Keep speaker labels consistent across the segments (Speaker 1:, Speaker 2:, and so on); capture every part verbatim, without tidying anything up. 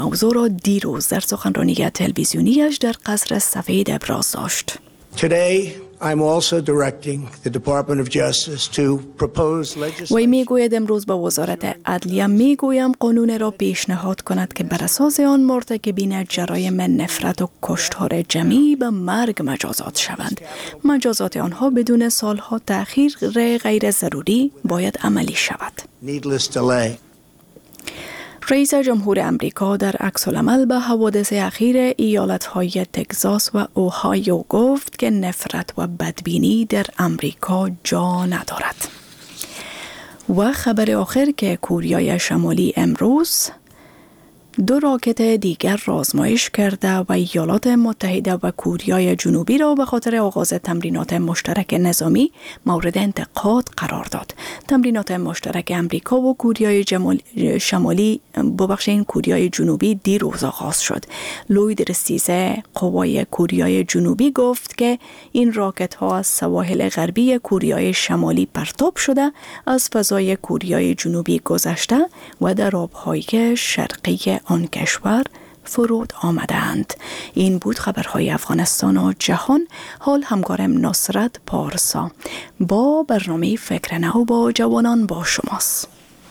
Speaker 1: موضوع را دیروز در سخنرانی تلویزیونیش در قصر سفید ابراز داشت.
Speaker 2: Today I'm also directing the Department of Justice to propose legislation.
Speaker 1: وی میگوید امروز به وزارت عدلیه میگویم قانون را پیشنهاد کند که بر اساس آن مرتکبین جرایم نفرت و کشتار جمعی به مرگ مجازات شوند. مجازات آنها بدون سالها تأخیر غیر ضروری باید عملی شود.
Speaker 2: Needless delay.
Speaker 1: رئیس جمهور امریکا در عکس‌العمل به حوادث اخیر ایالت‌های تگزاس و اوهایو گفت که نفرت و بدبینی در امریکا جا ندارد. و خبر آخر که کوریای شمالی امروز دو راکت دیگر را آزمایش کرده و ایالات متحده و کوریای جنوبی را به خاطر آغاز تمرینات مشترک نظامی مورد انتقاد قرار داد. تمرینات مشترک امریکا و کوریای شمالی ببخشید کوریای جنوبی دیروز آغاز شد. لوید رسیزه قوای کوریای جنوبی گفت که این راکت ها از سواحل غربی کوریای شمالی پرتاب شده از فضای کوریای جنوبی گذشته و در آبهای شرقی آن کشور فرود آمدند. این بود خبرهای افغانستان و جهان. حال همکارم نصرت پارسا با برنامه فکر نو با جوانان با شماست.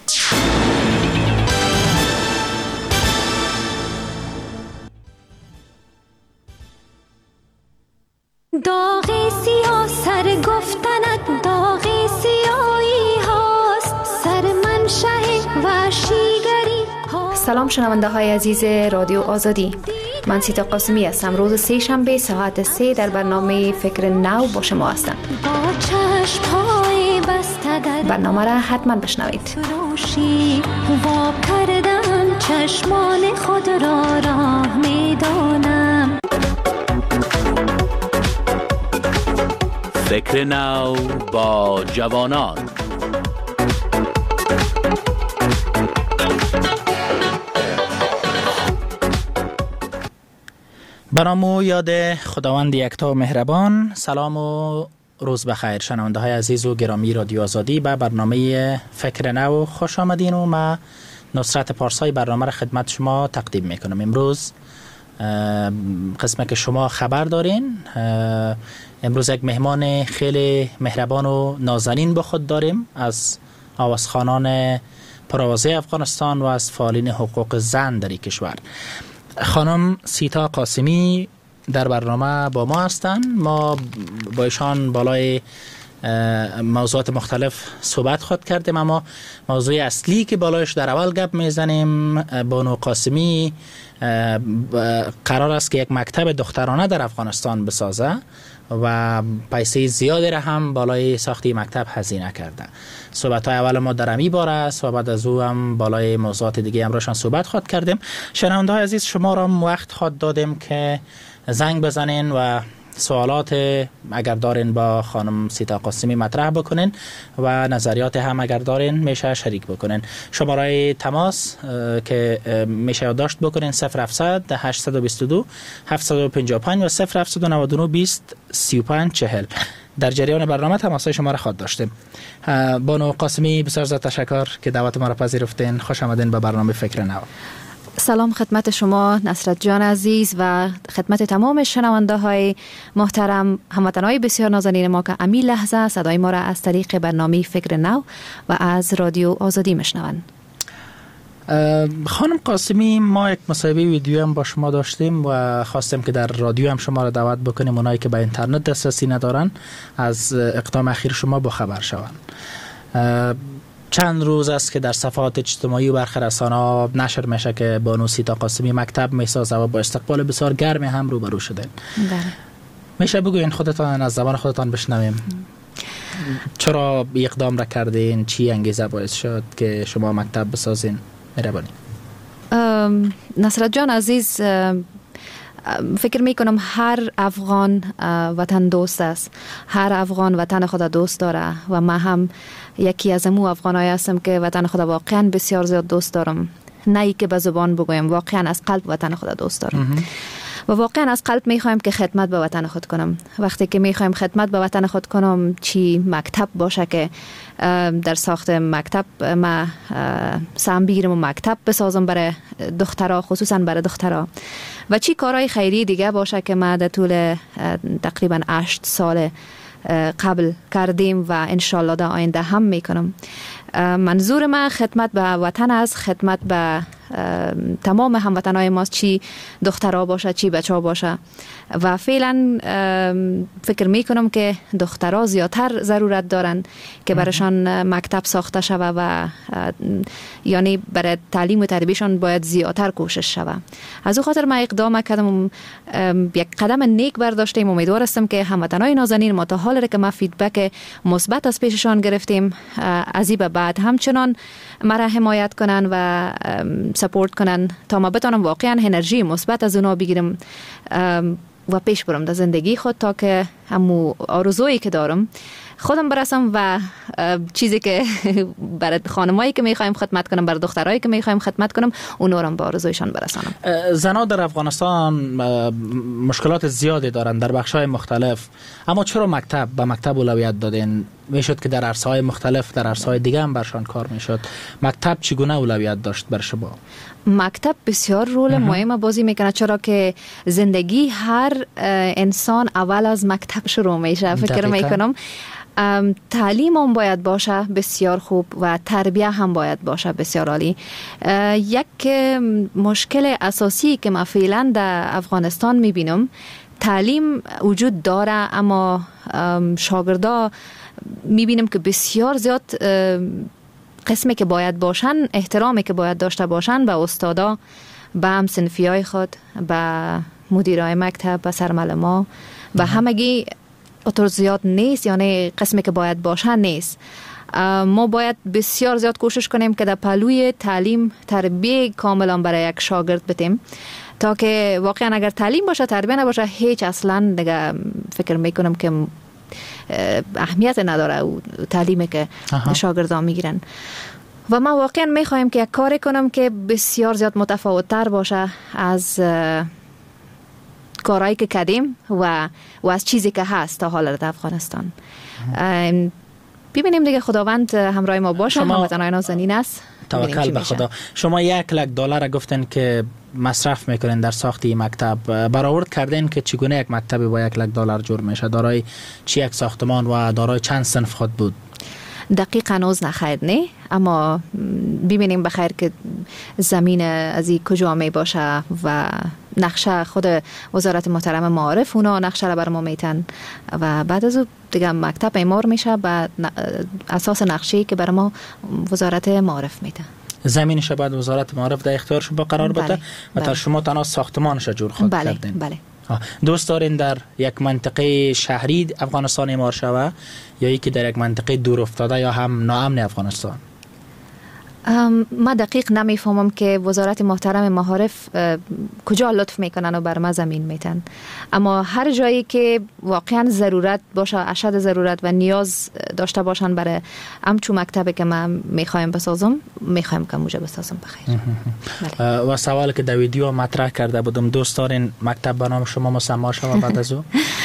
Speaker 3: داغ سیاه سر گفتنت داغ سیاهی هاست، سر منشأ وحشیگری.
Speaker 4: سلام شنونده های عزیز رادیو آزادی، من سیتا قاسمی هستم. روز سه شنبه ساعت سه در برنامه فکر نو با شما هستم.
Speaker 3: با چشم‌های بسته در
Speaker 4: برنامه را حتما بشنوید.
Speaker 3: روشی وا کردم چشمان خود را راه میدانم.
Speaker 5: فکر نو با جوانان.
Speaker 6: برامو یاد خداوند یکتا و مهربان. سلام و روز بخیر شنونده های عزیز و گرامی رادیو آزادی. به برنامه فکر نو خوش آمدین و ما نصرت پارسای برنامه را خدمت شما تقدیم میکنم. امروز قسمه که شما خبر دارین، امروز یک مهمان خیلی مهربان و نازنین با خود داریم از آوازخوانان پرآوازه افغانستان و از فعالین حقوق زن در این کشور. خانم سیتا قاسمی در برنامه با ما هستند. ما با ایشان بالای موضوعات مختلف صحبت خود کردیم، اما موضوع اصلی که بالایش در اول گپ میزنیم، بانو قاسمی قرار است که یک مکتب دخترانه در افغانستان بسازه و پیسه زیادی را هم بالای ساختی مکتب هزینه کرده. صحبت های اول ما در امی باره است و بعد از او هم بالای موضوعات دیگه امروزشان صحبت خود کردیم. شنونده های عزیز، شما را هم وقت خود دادیم که زنگ بزنین و سوالات اگر دارین با خانم سیتا قاسمی مطرح بکنین و نظریات هم اگر دارین میشه شریک بکنین. شماره تماس که میشه یادداشت بکنین صفر هفتصد هشتصد و بیست و دو هفتصد و پنجاه و پنج و صفر هفتصد و نود و نه بیست سی و پنج چهل. در جریان برنامه تماسای شما را خواهد داشتیم. بانو قاسمی بسیار زیاد تشکر که دعوت ما را پذیرفتین. خوش آمدین به برنامه فکر نو.
Speaker 4: سلام خدمت شما نصرت جان عزیز و خدمت تمام شنونده های محترم، هموطنان بسیار نازنین ما که امی لحظه صدای ما را از طریق برنامه فکر نو و از رادیو آزادی میشنوند.
Speaker 6: خانم قاسمی، ما یک مصاحبه ویدیو هم با شما داشتیم و خواستیم که در رادیو هم شما را دعوت بکنیم، اونایی که به اینترنت دسترسی ندارن از اقدام اخیر شما با خبر شوند. چند روز است که در صفحات اجتماعی و برخی رسانه‌ها نشر میشه که بانو سیتا قاسمی مکتب میسازه و با استقبال بسیار گرمی هم روبرو شده. بله. میشه بگوین خودتان از زبان خودتان بشنویم چرا اقدام را کردین؟ چی انگیزه باعث شد که شما مکتب بسازین؟ مهربانی.
Speaker 4: نصرت جان عزیز، فکر میکنم هر افغان وطن دوست است، هر افغان وطن خود دوست داره و من هم یکی از امو افغانای هستم که وطن خود واقعا بسیار زیاد دوست دارم، نه ای که به زبان بگویم، واقعا از قلب وطن خود دوست دارم. و واقعا از قلب میخوایم که خدمت به وطن خود کنم. وقتی که میخوایم خدمت به وطن خود کنم، چی مکتب باشه که در ساخت مکتب ما سهم بگیرم و مکتب بسازم برای دخترها، خصوصا برای دخترها، و چی کارهای خیری دیگه باشه که ما در طول تقریبا هشت سال قبل کردیم و انشالله در آینده هم میکنم. منظور من خدمت به وطن است، خدمت به تمام هموطنهای ماست، چی دخترها باشه چی بچه ها باشه. و فعلا فکر میکنم که دخترها زیادتر ضرورت دارن که برایشان مکتب ساخته شوه و یعنی برای تعلیم و تربیتشان باید زیادتر کوشش شوه. از او خاطر من اقدام کردم، یک قدم نیک برداشتیم. امیدوار هستم که هموطنهای نازنین ما تا حال که ما فیدبک مثبت از پیششان گرفتیم، از این به بعد همچنان مرا حمایت کنن و سپورت کنن تا ما بتونم واقعا انرژی مثبت از اونا بگیرم و پیش برم در زندگی خود، تا که همو آرزویی که دارم خودم برسم و چیزی که برای خانمایی که میخوایم خدمت کنم، برای دخترایی که میخوایم خدمت کنم، اونا رو به آرزویشان برسانم.
Speaker 6: زنان در افغانستان مشکلات زیادی دارن در بخش‌های مختلف، اما چرا مکتب به مکتب اولویت دادین؟ میشد که در عرصه‌های مختلف، در عرصه‌های دیگه هم برشان کار میشد. مکتب چگونه اولویت داشت بر شما؟
Speaker 4: مکتب بسیار رول مهم بازی میکنه، چرا که زندگی هر انسان اول از مکتب شروع میشه. فکر میکنم تعلیم هم باید باشه بسیار خوب و تربیه هم باید باشه بسیار عالی. یک مشکل اساسی که ما فعلا در افغانستان میبینم، تعلیم وجود داره اما شاگردا میبینم که بسیار زیاد قسمی که باید باشن، احترامی که باید داشته باشن به استادا، به هم صنفیای خود، به مدیرای مکتب، به سرمعلما و همگی اطور زیاد نیست، یعنی قسمی که باید باشن نیست. ما باید بسیار زیاد کوشش کنیم که در پهلوی تعلیم تربیه کاملا برای یک شاگرد بدیم، تا که واقعا اگر تعلیم باشه تربیه نباشه هیچ اصلا دیگه فکر میکنم که اهمیت نداره او تعلیمی که شاگردان میگیرن. و ما واقعا میخوایم که یک کاری کنم که بسیار زیاد متفاوت تر باشه از کارهایی که کردیم و و از چیزی که هست تا حالا در افغانستان. ببینیم دیگه خداوند همراه ما باشه. هموطنان نازنین است،
Speaker 6: توکل به خدا. شما یک لک دلار گفتن که مصرف میکنین در ساخت این مکتب، برآورد کردین که چگونه یک مکتب با یک لک دلار جور میشه؟ دارای چی یک ساختمان و دارای چند صنف خود بود؟
Speaker 4: دقیق هنوز نخیر نه، اما ببینیم بخیر که زمین از این کجا می باشه و نقشه خود وزارت محترم معارف اونا نقشه را بر ما میتن و بعد از او دیگه مکتب اعمار میشه به اساس نقشه‌ای که بر ما وزارت معارف میتن.
Speaker 6: زمینش بعد وزارت معارف در اختیار شما قرار بده و تا شما تنها ساختمانش جور خود
Speaker 4: بله،
Speaker 6: کردین.
Speaker 4: بله.
Speaker 6: دوست دارین در یک منطقه شهری افغانستان اعمار شوه یا یکی در یک منطقه دور افتاده یا هم ناامن افغانستان؟
Speaker 4: ما دقیق نمیفهمم که وزارت محترم معارف کجا لطف میکنن و بر ما زمین میتن، اما هر جایی که واقعا ضرورت باشه، اشد ضرورت و نیاز داشته باشن برای همچون مکتبی که من میخوایم بسازم، میخوایم که موجه بسازم بخیر.
Speaker 6: و سوال که در ویدیو مطرح کرده بودم، دوست دارین مکتب به نام شما مسما شود بعد از او؟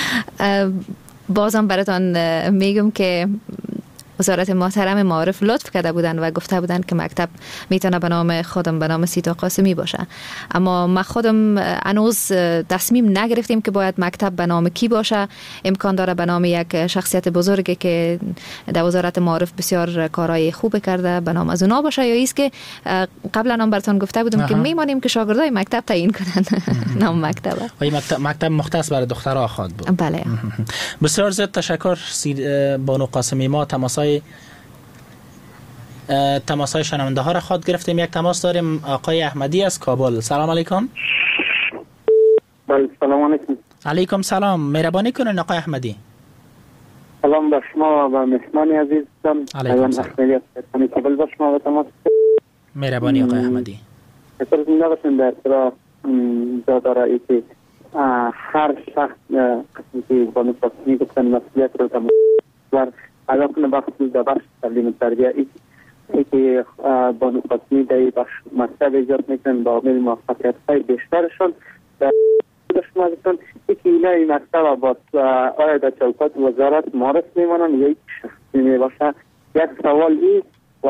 Speaker 4: بازم براتون میگم که وزارت محترم معارف لطف کرده بودن و گفته بودن که مکتب میتونه به نام خودم، به نام سیتا قاسمی باشه، اما ما خودم هنوز تصمیم نگرفتیم که باید مکتب به نام کی باشه. امکان داره به نام یک شخصیت بزرگی که در وزارت معارف بسیار کارهای خوب کرده به نام از اونا باشه، یا ایست که قبلا هم براتون گفته بودم آها. که میمانیم که شاگردای مکتب تعیین کنن نام مکتب.
Speaker 6: و این مکتب مکتب مختص برای دخترها خواد بود.
Speaker 4: بله.
Speaker 6: بسیار زیاد تشکر بانو قاسمی. ما تماس تماسای شنونده ها را خود گرفتیم. یک تماس داریم آقای احمدی از کابل. سلام علیکم.
Speaker 7: بله سلام علیکم.
Speaker 6: علیکم سلام. مهربانی کنین آقای احمدی.
Speaker 7: سلام بر شما و مهمان عزیزم.
Speaker 6: علیکم سلام.
Speaker 7: از کابل بر شما و تماس.
Speaker 6: مهربانی آقای احمدی.
Speaker 7: اصلا زنده باشین در اطلاع داره ای که هر شخص قسمی که با نفاسی گفتن مسئولیت رو تمام ادا کنه بخش در بخش تعلیم تربیه ای که با نفاسی در بخش مکتب ایجاد میکنن با عامل موفقیت های بیشترشان در شما گفتن یکی اینا این مکتب با آیا در چوکات وزارت معرف میمانن یا یک شخصی میباشه. یک سوال ای و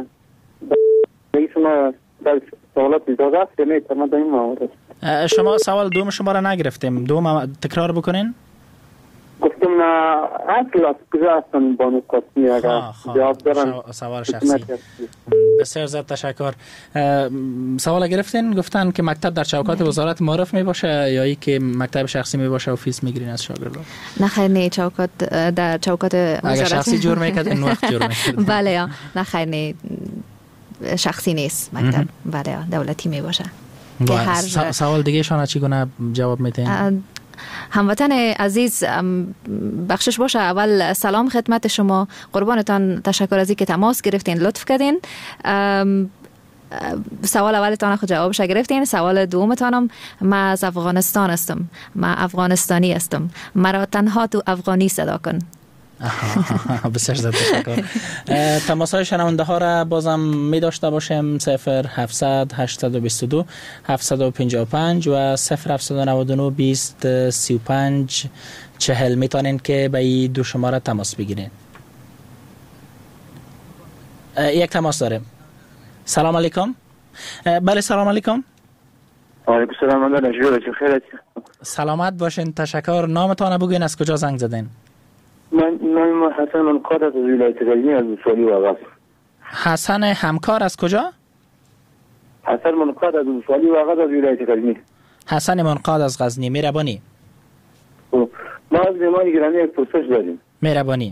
Speaker 7: شما در سوالات اجازه است یا نه تمام در این مورد؟
Speaker 6: شما سوال دوم شما را نگرفتیم، دوم تکرار بکنین.
Speaker 7: گفتم اصل از کجا هستن بانو قاسمی اگر جواب دارن؟
Speaker 6: سوال شخصی. بسیار زیاد تشکر. سوال گرفتین گفتن که مکتب در چوکات وزارت معرف می باشه یا ای که مکتب شخصی می باشه و فیس میگیرین از شاگردان؟
Speaker 4: نه خیر، نه چوکات در چوکات وزارت
Speaker 6: اگر شخصی جور میکرد این وقت جور میکرد.
Speaker 4: بله نه خیر، نه شخصی نیست مکتب، بله دولتی می باشه.
Speaker 6: سوال دیگه شما چی گونه جواب میتین؟
Speaker 4: هموطن عزیز بخشش باشه، اول سلام خدمت شما، قربانتان، تشکر از اینکه تماس گرفتین، لطف کردین. سوال اولتان خود جوابش گرفتین. سوال دومتانم، ما از افغانستان هستم، ما افغانستانی هستم، مرا تنها تو افغانی صدا کن.
Speaker 6: بسیار زیاد تشکر. تماس های شنونده ها را بازم می داشته باشیم. صفر هفتصد هشتصد و بیست و دو هفتصد و پنجاه و پنج و صفر هفتصد و نود و نه بیست سی و پنج چهل میتونین که به این دو شماره تماس بگیرین. یک تماس داریم. سلام علیکم. بله سلام علیکم.
Speaker 7: علیکم سلام. من نجور خیرت.
Speaker 6: سلامت باشین. تشکر. نامتان بگوین، از کجا زنگ زدین؟
Speaker 7: من نام حسن منقاد از ولایت غزنی از ولسوالی واغه.
Speaker 6: حسن همکار از کجا؟
Speaker 7: حسن منقاد از ولسوالی واغه از ولایت غزنی.
Speaker 6: حسن منقاد از غزنی. مهربانی.
Speaker 7: ما از مهمان گرامی یک پرسش داریم.
Speaker 6: مهربانی.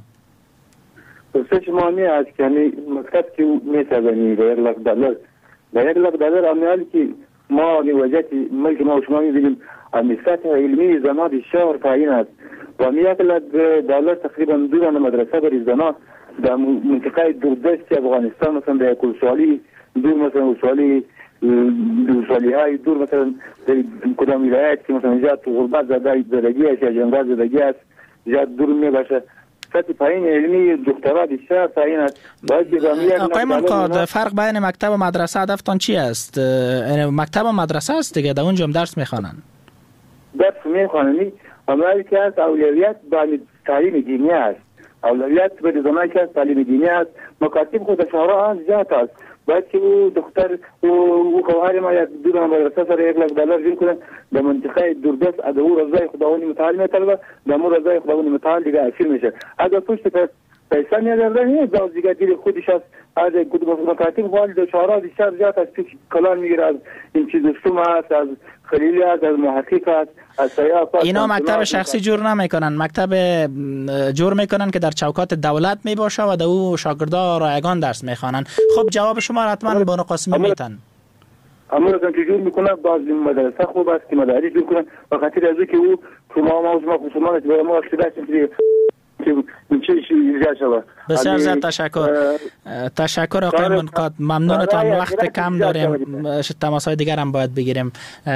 Speaker 7: پرسش ما می است که مکتب که میتوانی به یک لک دلار به یک لک دلار امیالی که ما وجهت ملک ما و شما میبینیم سطح علمی زنان شهر تعیین است و می یک لک دلار تقریبا دو مدرسه برای زنان در منطقه دوردست افغانستان، مثلا در کلسوالی دور، مثلا ولسوالی ولسوالی های دور، مثلا در کدام ولایت که مثلا اینجا تو غربت زده زدگی است یا جنگل زدگی است، اینجا دور می باشه. سطح پایین علمی دکترا بیشتر تعیین است.
Speaker 6: آقای منقاد، فرق بین مکتب و مدرسه هدفتان چی است؟ مکتب و مدرسه است دیگه، در اونجا هم درس میخوانن.
Speaker 7: درس میخوانن، اما که از اولویت به تعلیم دینی است. اولویت به زمانی که تعلیم دینی است، مکاتب خود شهرها از زیاد است. باید که او دختر او خواهر ما یک دو مدرسه سر یک لک دلار جور کنن در منطقه دوردست، از او رضای خداوند متعال میطلبه، در مو رضای خداوند متعال دیگه اسیر میشه. اگر پشت پیسه میادرده نیست باز دیگه دیر خودش است. از مکاتب خواهر در شهرها بیشتر زیاد است، پیش کلان میگیره از این چیز دوستوم است، از خلیلی است، از محقق است، از سیاف است.
Speaker 6: اینا مکتب شخصی جور نمیکنن، مکتب جور میکنن که در چوکات دولت میباشه و در او شاگردا رایگان درس میخوانن. خب جواب شما را حتما بانو قاسمی میتن.
Speaker 7: اما رقم که جور میکنن باز این مدرسه خوب است که مداری جور کنن و خاطر از که او تو ما موضوع ما خصوصا به ما اقتداش میشه چه ایجاد شود.
Speaker 6: بسیار زیاد تشکر. تشکر آقای منقاد، ممنونتان. وقت کم داریم، تماس‌های دیگر هم باید بگیریم.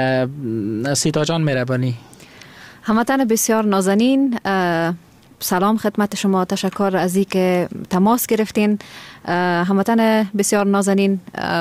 Speaker 6: سیتا جان مهربانی.
Speaker 4: هموطن بسیار نازنین، سلام خدمت شما، تشکر از اینکه تماس گرفتین. هموطن بسیار نازنین،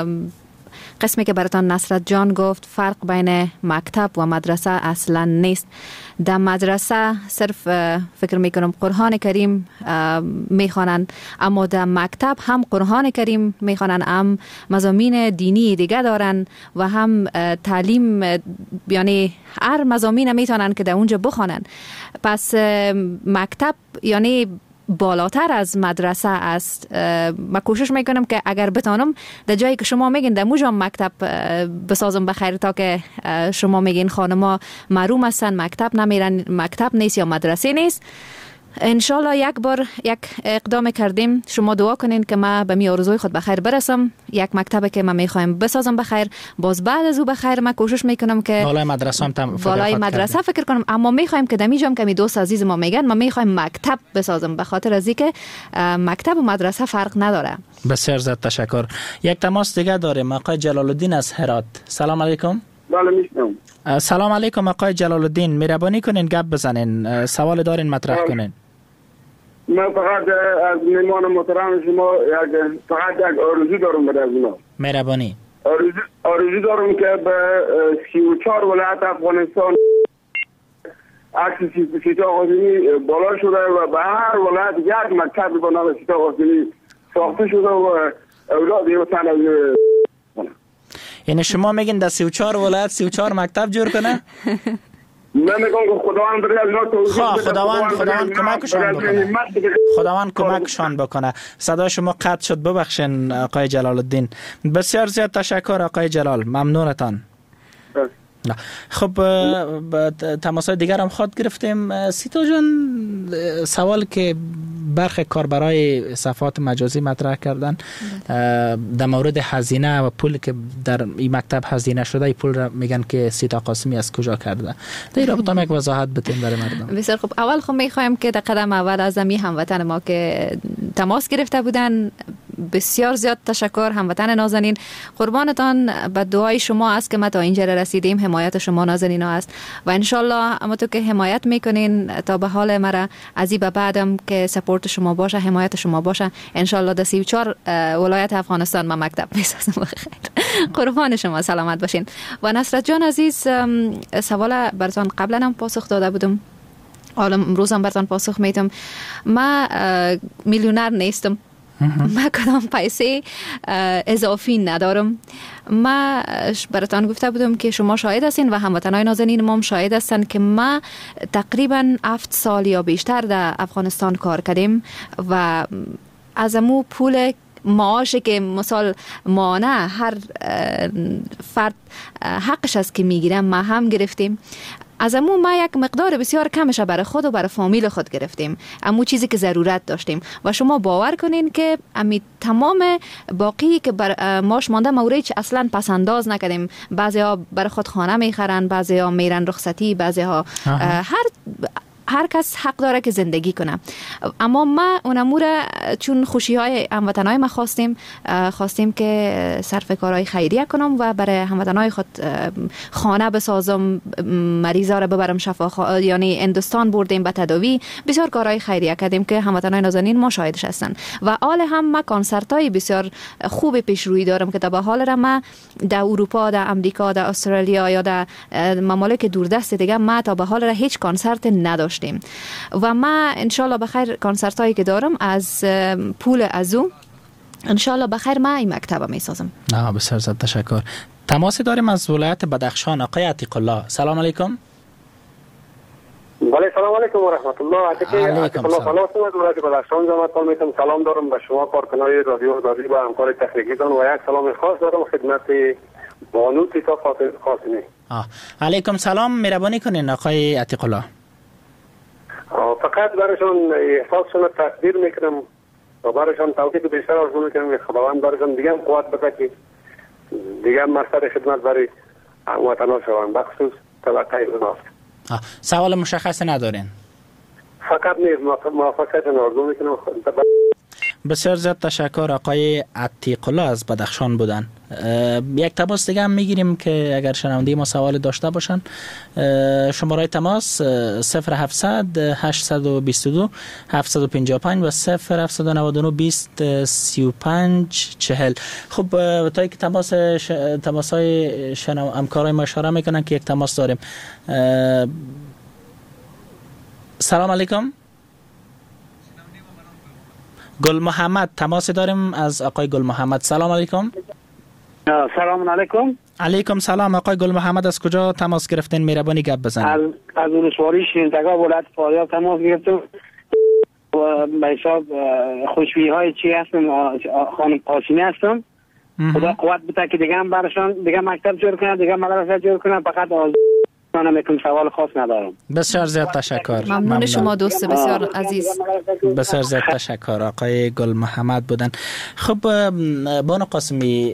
Speaker 4: قسمی که براتان نصرت جان گفت، فرق بین مکتب و مدرسه اصلا نیست. در مدرسه صرف فکر میکنم قرآن کریم میخوانند، اما در مکتب هم قرآن کریم میخوانند، هم مضامین دینی دیگه دارن و هم تعلیم، یعنی هر مضامین میتونن که در اونجا بخوانند. پس مکتب یعنی بالاتر از مدرسه است. من کوشش میکنم که اگر بتانم در جایی که شما میگین در موجا مکتب بسازم بخیر، تا که شما میگین خانما محروم هستن، مکتب نمیرن، مکتب نیست یا مدرسه نیست. انشالله یک بار یک اقدام کردیم، شما دعا کنین که ما به می آرزوی خود بخیر برسم، یک مکتبی که ما میخوایم بسازم بخیر، باز بعد از او بخیر ما کوشش میکنم که
Speaker 6: بالای مدرسه هم تم
Speaker 4: بالای مدرسه کردیم. فکر کنم، اما میخوایم که دمی جام که می دوست عزیز ما میگن ما میخوایم مکتب بسازم، به خاطر از اینکه مکتب و مدرسه فرق نداره.
Speaker 6: بسیار زیاد تشکر. یک تماس دیگه داریم، آقای جلال الدین از هرات. سلام علیکم.
Speaker 7: بله میشنم.
Speaker 6: سلام علیکم آقای جلال الدین، مهربانی کنین گپ بزنین، سوال دارین مطرح کنین.
Speaker 8: من فقط از مهمان محترم شما یک فقط یک آرزو دارم برای شما.
Speaker 6: مهربانی.
Speaker 8: آرزو آرزو دارم که به سی و چهار ولایت افغانستان عکس سیتا قاسمی بالا شده و به هر ولایت یک مکتب به نام سیتا قاسمی ساخته شده و اولاد یه وطن از
Speaker 6: یعنی شما میگین در سی و چهار ولایت سی و چهار مکتب جور کنه؟
Speaker 8: من میگم که خداوند برای از اینا توفیق بده.
Speaker 6: خداوند خداوند کمکشان بکنه. خداوند کمکشان بکنه. صدای شما قطع شد، ببخشین آقای جلال الدین. بسیار زیاد تشکر آقای جلال، ممنونتان. نه. خب تماسای دیگر هم خواهد گرفتیم. سیتا جان، سوال که برخی کاربرای صفحات مجازی مطرح کردن در مورد هزینه و پول که در این مکتب هزینه شده، این پول را میگن که سیتا قاسمی از کجا کرده. در رابطه هم یک وضاحت بدین برای مردم.
Speaker 4: بسیار خوب. اول خب میخوایم که در قدم اول از امی هموطن ما که تماس گرفته بودن بسیار زیاد تشکر. هموطن نازنین، قربانتان به دعای شما است که ما تا اینجا رسیدیم. حمایت شما نازنین است و انشالله اما تو که حمایت میکنین تا به حال مرا از این به بعدم که سپورت شما باشه، حمایت شما باشه، انشالله در سی و چهار ولایت افغانستان ما مکتب میسازم. قربان شما، سلامت باشین. و نصرت جان عزیز، سوال براتون قبلا هم پاسخ داده بودم، حالا امروز هم براتون پاسخ میدم. ما میلیونر نیستم، ما کدام پیسه اضافی ندارم. ما براتان گفته بودم که شما شاهد هستین و هموطنان نازنین ما هم شاهد هستن که ما تقریبا هفت سال یا بیشتر در افغانستان کار کردیم و از امو پول معاشه که مثال مانه هر فرد حقش است که میگیرم ما هم گرفتیم. از امو ما یک مقدار بسیار کمش برای خود و برای فامیل خود گرفتیم، امو چیزی که ضرورت داشتیم و شما باور کنین که امی تمام باقی که بر ماش مانده موردی اصلا پس انداز نکردیم. بعضی ها برای خود خانه میخرن، بعضی ها میرن رخصتی، بعضی ها هر هر کس حق داره که زندگی کنه. اما ما اون امور چون خوشی های هموطنای ما خواستیم خواستیم که صرف کارهای خیریه کنم و برای هموطنای خود خانه بسازم، مریضا را ببرم شفا، یعنی هندوستان بردیم به تداوی، بسیار کارهای خیریه کردیم که هموطنای نازنین ما شاهدش هستن. و حال هم ما کنسرت های بسیار خوب پیش روی دارم که تا به حال را ما در اروپا، در امریکا، در استرالیا یا در ممالک دوردست دیگه ما تا به حال را هیچ کنسرت نداشتیم و ما انشالله بخیر کنسرت هایی که دارم از پول ازو انشالله بخیر ما این مکتب می سازم.
Speaker 6: نه بسیار زیاد تشکر. تماسی داریم از ولایت بدخشان، آقای عتیق الله. سلام علیکم.
Speaker 9: بله سلام علیکم و رحمت الله. عتیق الله سلام از ولایت بدخشان جامعتان میتونم سلام دارم به شما کارکنای رادیو داری و همکار تخنیکیتان و یک سلام خاص دارم خدمت بانو سیتا قاسمی.
Speaker 6: آه. علیکم سلام، مهربانی کنین آقای عتیق الله.
Speaker 9: فقط برایشان احساسشون تقدیر میکنم و برایشان توفیق بیشتر آرزو میکنم که خداوند برایشان دیگه هم قوت بده که دیگه هم مقصد خدمت برای وطنها شوند، بخصوص طبقه ناف.
Speaker 6: سوال مشخص ندارین؟
Speaker 9: فقط نیز موفقیتشون آرزو میکنم.
Speaker 6: بسیار زیاد تشکر. آقای عتیق الله از بدخشان بودن. یک تماس دیگه هم میگیریم که اگر شنونده ما سوال داشته باشن. شماره تماس صفر هفتصد هشتصد و بیست و دو هفتصد و پنجاه و پنج و صفر هفتصد و نود و نه بیست سی و پنج چهل. خب تا که تماس ش... تماسای شنو همکارای ما اشاره میکنن که یک تماس داریم. سلام علیکم. گل محمد تماس داریم از آقای گل محمد. سلام علیکم.
Speaker 10: سلام علیکم.
Speaker 6: علیکم سلام. آقای گل محمد از کجا تماس گرفتین؟ مهربانی گپ بزنید.
Speaker 10: از از ولسوالی شیرینتگاه ولایت فاریاب تماس گرفتم و به حساب خوشبینی های چی هستم، خانم قاسمی هستم. خدا قوت بده که دیگه هم برشان دیگه مکتب جور کنه، دیگه مدرسه جور کنه. فقط از من میکنم سوال خاص ندارم.
Speaker 6: بسیار زیاد تشکر.
Speaker 4: ممنون, ممنون. شما دوست بسیار عزیز.
Speaker 6: بسیار زیاد تشکر. آقای گل محمد بودن. خب بانو قاسمی،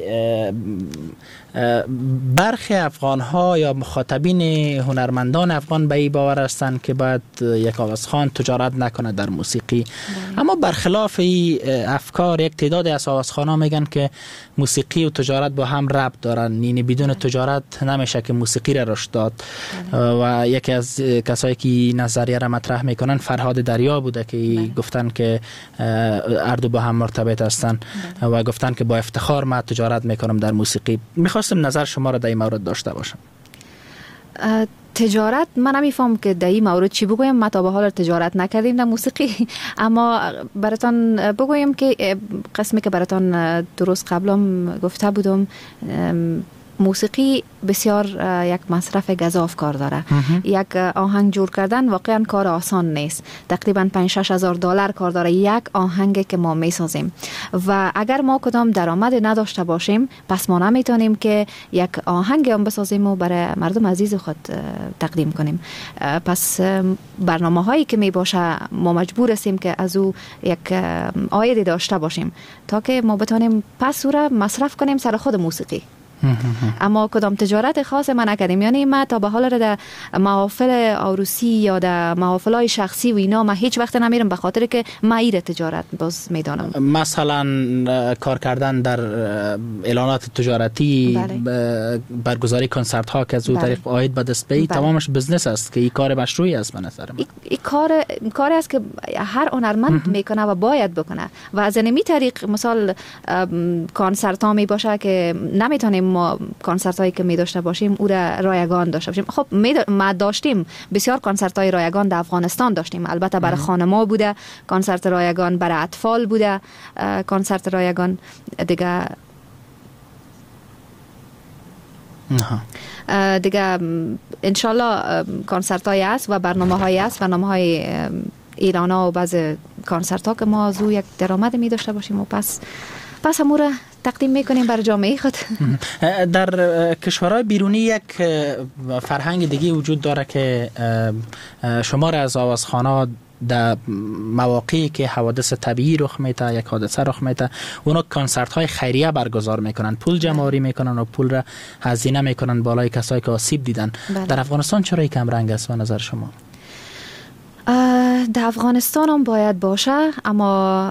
Speaker 6: برخی افغان ها یا مخاطبین هنرمندان افغان به این باور هستند که باید یک آوازخوان تجارت نکنه در موسیقی. باید. اما برخلاف این افکار یک تعداد از آوازخوان ها میگن که موسیقی و تجارت با هم ربط دارن، یعنی بدون تجارت نمیشه که موسیقی را رشد داد. و یکی از کسایی که نظریه را مطرح میکنن فرهاد دریا بوده که بله. گفتن که هر دو با هم مرتبط هستن بله. و گفتن که با افتخار من تجارت میکنم در موسیقی. میخواستم نظر شما را در این مورد داشته باشم.
Speaker 4: تجارت من نمیفهم که در این مورد چی بگویم. ما تا به حال تجارت نکردیم در موسیقی، اما براتون بگویم که قسمی که براتون درست قبلم گفته بودم، موسیقی بسیار یک مصرف گزاف کار داره. یک آهنگ جور کردن واقعا کار آسان نیست. تقریبا پنج شش هزار دلار کار داره یک آهنگی که ما میسازیم و اگر ما کدام درآمد نداشته باشیم پس ما نمیتونیم که یک آهنگ هم بسازیم و برای مردم عزیز خود تقدیم کنیم. پس برنامه هایی که می باشه ما مجبور هستیم که از او یک عاید داشته باشیم تا که ما بتونیم پس او را مصرف کنیم سر خود موسیقی. اما کدام تجارت خاص من نکردیم. یعنی ما تا به حال در محافل عروسی یا در محافل‌های شخصی و اینا ما هیچ وقت نمیرم، به خاطر که ما ایره تجارت باز میدانم.
Speaker 6: مثلا کار کردن در اعلانات تجارتی، بله. برگزاری کنسرت ها که از او طریق عاید به دست بیایی، بله. تمامش بزنس است که این کار مشروعی است به نظر من. این کار کاری است که هر هنرمند میکنه و باید بکنه و از این طریق مثلا کنسرت ها می باشه که نمیتونیم ما کنسرت هایی که می داشته باشیم او را رایگان داشته باشیم. خب ما داشتیم بسیار کنسرت های رایگان در افغانستان داشتیم، البته برای خانما بوده، کنسرت رایگان برای اطفال بوده، کنسرت رایگان دیگه نه دیگه انشالله کنسرت های است و برنامه های است، برنامه های ایران ها و بعض کنسرت ها که ما از او یک درآمد می داشته باشیم و پس پس همون را تقدیم میکنیم بر جامعه خود. در کشورهای بیرونی یک فرهنگ دیگه وجود داره که شمار از آوازخوان‌ها در مواقعی که حوادث طبیعی رخ میده، یک حادثه رخ میده، اونا کنسرت های خیریه برگزار میکنن، پول جمع آوری میکنن و پول را هزینه میکنن بالای کسایی که آسیب دیدن. بله. در افغانستان چرا یک کم رنگ است به نظر شما؟
Speaker 4: در افغانستان هم باید باشه، اما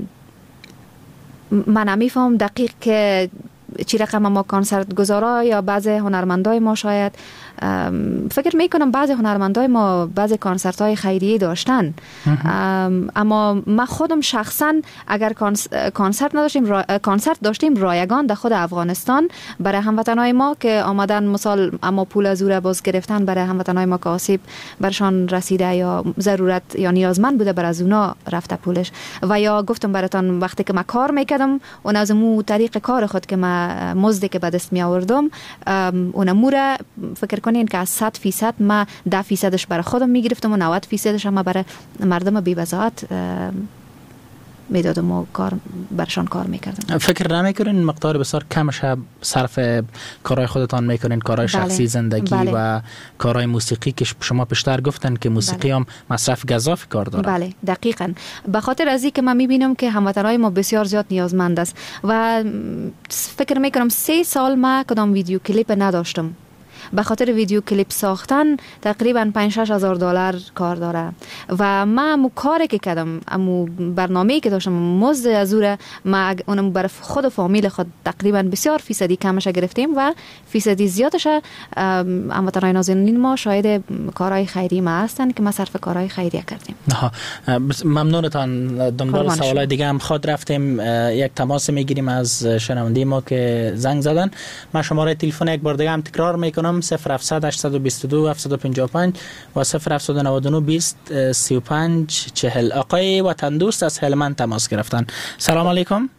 Speaker 4: من نمیفهم دقیق که چی رقم ما کنسرت گذارا یا بعض هنرمندای ما شاید فکر میکنم بعض هنرمندای ما بعض کنسرت های خیریه داشتن، اما ما خودم شخصا اگر کنسرت نداشتیم را... کنسرت داشتیم رایگان در خود افغانستان برای هموطنای ما که آمدن مثال اما پول از او را باز گرفتن برای هموطنای ما که آسیب برشان رسیده یا ضرورت یا نیازمند بوده بر از اونا رفته پولش. و یا گفتم براتون وقتی که ما کار میکردم اون از مو طریق کار خود که ما مزدی که به دست می آوردم اون مورا فکر کنین که از صد فیصد ما ده فیصدش برای خودم می گرفتم و نود فیصدش هم برای مردم بی بضاعت میدادم و کار برشان کار میکردم.
Speaker 6: فکر نمیکنین مقدار بسیار کمش صرف کارهای خودتان میکنین، کارهای بله. شخصی زندگی بله. و کارهای موسیقی که شما پیشتر گفتن که موسیقی بله. هم مصرف گزاف کار داره؟
Speaker 4: بله دقیقاً. به خاطر از اینکه من میبینم که هموطنای ما بسیار زیاد نیازمند است و فکر میکنم سه سال ما کدام ویدیو کلیپ نداشتم. به خاطر ویدیو کلیپ ساختن تقریبا پنج شش هزار دلار کار داره و من امو کاری که کردم، امو برنامه‌ای که داشتم مزد از او را ما اونم بر خود فامیل خود تقریبا بسیار فیصدی کمش گرفتیم و فیصدی زیادش هموطنان نازنین ما شاهد کارهای خیری ما هستن که ما صرف کارهای خیریه کردیم.
Speaker 6: ممنونتان. دنبال سوالای دیگه هم خود رفتیم. یک تماس میگیریم از شنونده ما که زنگ زدن. من شماره تلفن یک بار دیگه هم تکرار میکنم: صفر هفتصد هشتصد و بیست و دو هفتصد و پنجاه و پنج و صفر هفتصد و نود و نه بیست سی و پنج چهل. آقای وطن دوست از هلمند تماس گرفتن. سلام علیکم.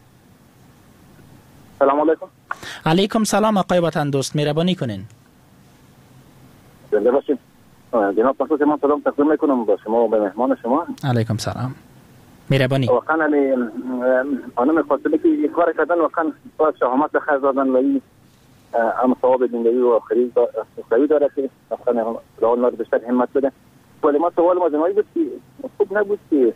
Speaker 11: سلام علیکم.
Speaker 6: علیکم سلام آقای وطن دوست، مهربانی کنین.
Speaker 11: زنده باشید. جناب پاسخ من سلام تقدیم میکنم با شما و به مهمان شما.
Speaker 6: علیکم سلام. مهربانی.
Speaker 11: واقعا امی خانم خاطره که این کار کردن واقعا باید شهامت به خرج دادن و این هم ثواب زندگی و آخری اخروی داره که واقعا اون رو بیشتر همت بده. ولی ما سوال ما جنایی بود که خوب نبود که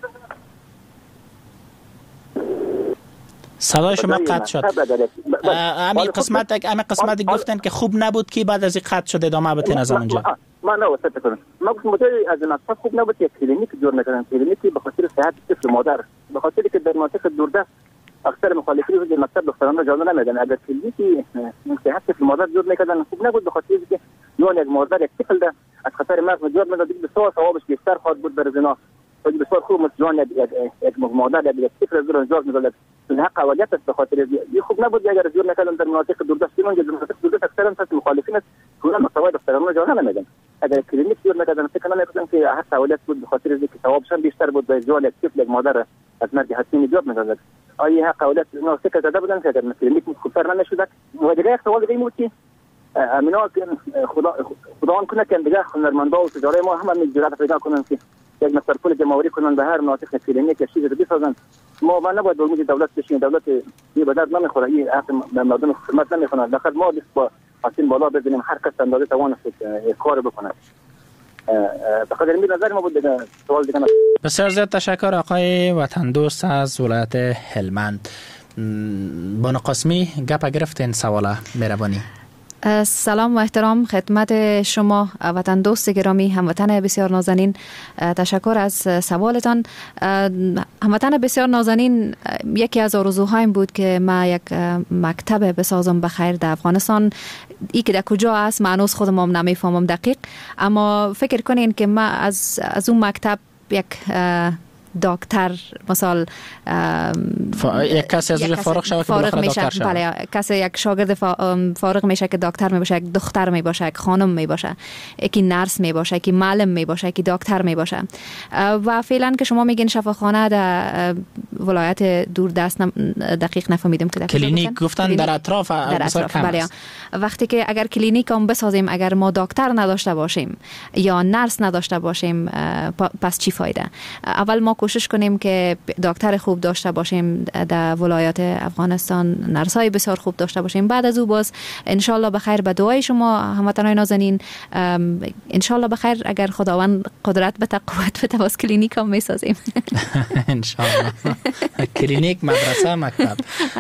Speaker 6: صدای شما قطع شد. امی قسمت امی قسمت گفتن که خوب نبود که بعد از این قطع شد ادامه بتین از اونجا.
Speaker 11: ما نه وسط کنم. ما گفتم مدیر از نقص خوب نبود که کلینیک جور نکردن. کلینیکی به خاطر صحت طفل مادر، به خاطر که در مناطق دوردست اکثر مخالفین رو مکتب دختران را جا نمیدن. اگر کلینیکی صحت طفل مادر جور نکردن خوب نبود، به خاطر که یون یک مادر یک طفل ده از خطر مرگ نجات میداد. دیگه سوال ثوابش بیشتر خواهد بود بر زنا. بسیار خوب مثل جان یک مادر یک طفل از زور جاز می‌زد. این حق اولیت است، به خاطر این خوب نبود اگر زور نکردن در مناطق دوردست بیرون. در مناطق دوردست اکثرا است مخالفین است کلا مستوای دختران جان نمیدن. اگر کلینیک زور نکردن فکر نمی‌کنم که حق اولیت بود، به خاطر اینکه ثوابشان بیشتر بود به جان یک طفل یک مادر از مرگ حتمی نجات می‌داد. آیا حق اولیت نه فکر زده بودن که اگر کلینیک خودسر نشد. و دیگه یک سوال دیگه بود که امینا خدا خدا آن کنه که دیگه هنرمندا و تجاری ما هم همین جرأت پیدا کنن که یک مقدار پول جمع‌آوری کنن به هر مناطق کلینیک یا چیزی رو بسازن. ما ما نباید دولت دولت بشین، دولت یه بدر نمیخوره، این حق مردم خدمت نمیکنه. لکه ما دست با حسین بالا بزنیم هر کس اندازه توانست کار بکنه. به خاطر این نظر ما بود دیگه. سوال دیگه.
Speaker 6: بسیار زیاد تشکر آقای وطن دوست از ولایت هلمند. بانو قاسمی گپ گرفتین سواله مهربانی.
Speaker 4: سلام و احترام خدمت شما وطن دوست گرامی، هموطن بسیار نازنین. تشکر از سوالتان. هموطن بسیار نازنین، یکی از آرزوهایم بود که ما یک مکتب بسازم بخیر در افغانستان. ای که در کجا است من هنوز خودم هم نمیفهمم دقیق، اما فکر کنین که ما از از اون مکتب یک دکتر مثلا
Speaker 6: یک کسی از اونجا فارغ شود که بالاخره دکتر شود.
Speaker 4: بله، کسی یک شاگرد فارغ میشه که دکتر می باشه، یک دختر می باشه، یک خانم می باشه، یکی نرس می باشه، یکی معلم می باشه، یکی دکتر می باشه. و فعلا که شما میگین شفاخانه در ولایت دوردست دقیق نفهمیدم که
Speaker 6: کلینیک گفتن در اطراف بسیار کم
Speaker 4: بله.
Speaker 6: است.
Speaker 4: وقتی که اگر کلینیک هم بسازیم، اگر ما دکتر نداشته باشیم یا نرس نداشته باشیم پس چی فایده؟ اول ما کوشش کنیم که دکتر خوب داشته باشیم در ولایات افغانستان، نرسای بسیار خوب داشته باشیم. بعد از او باز انشالله بخیر به دعای شما هموطنان نازنین، انشالله بخیر اگر خداوند قدرت بده قوت بده باز کلینیک هم میسازیم.
Speaker 6: انشالله. کلینیک، مدرسه، مکتب.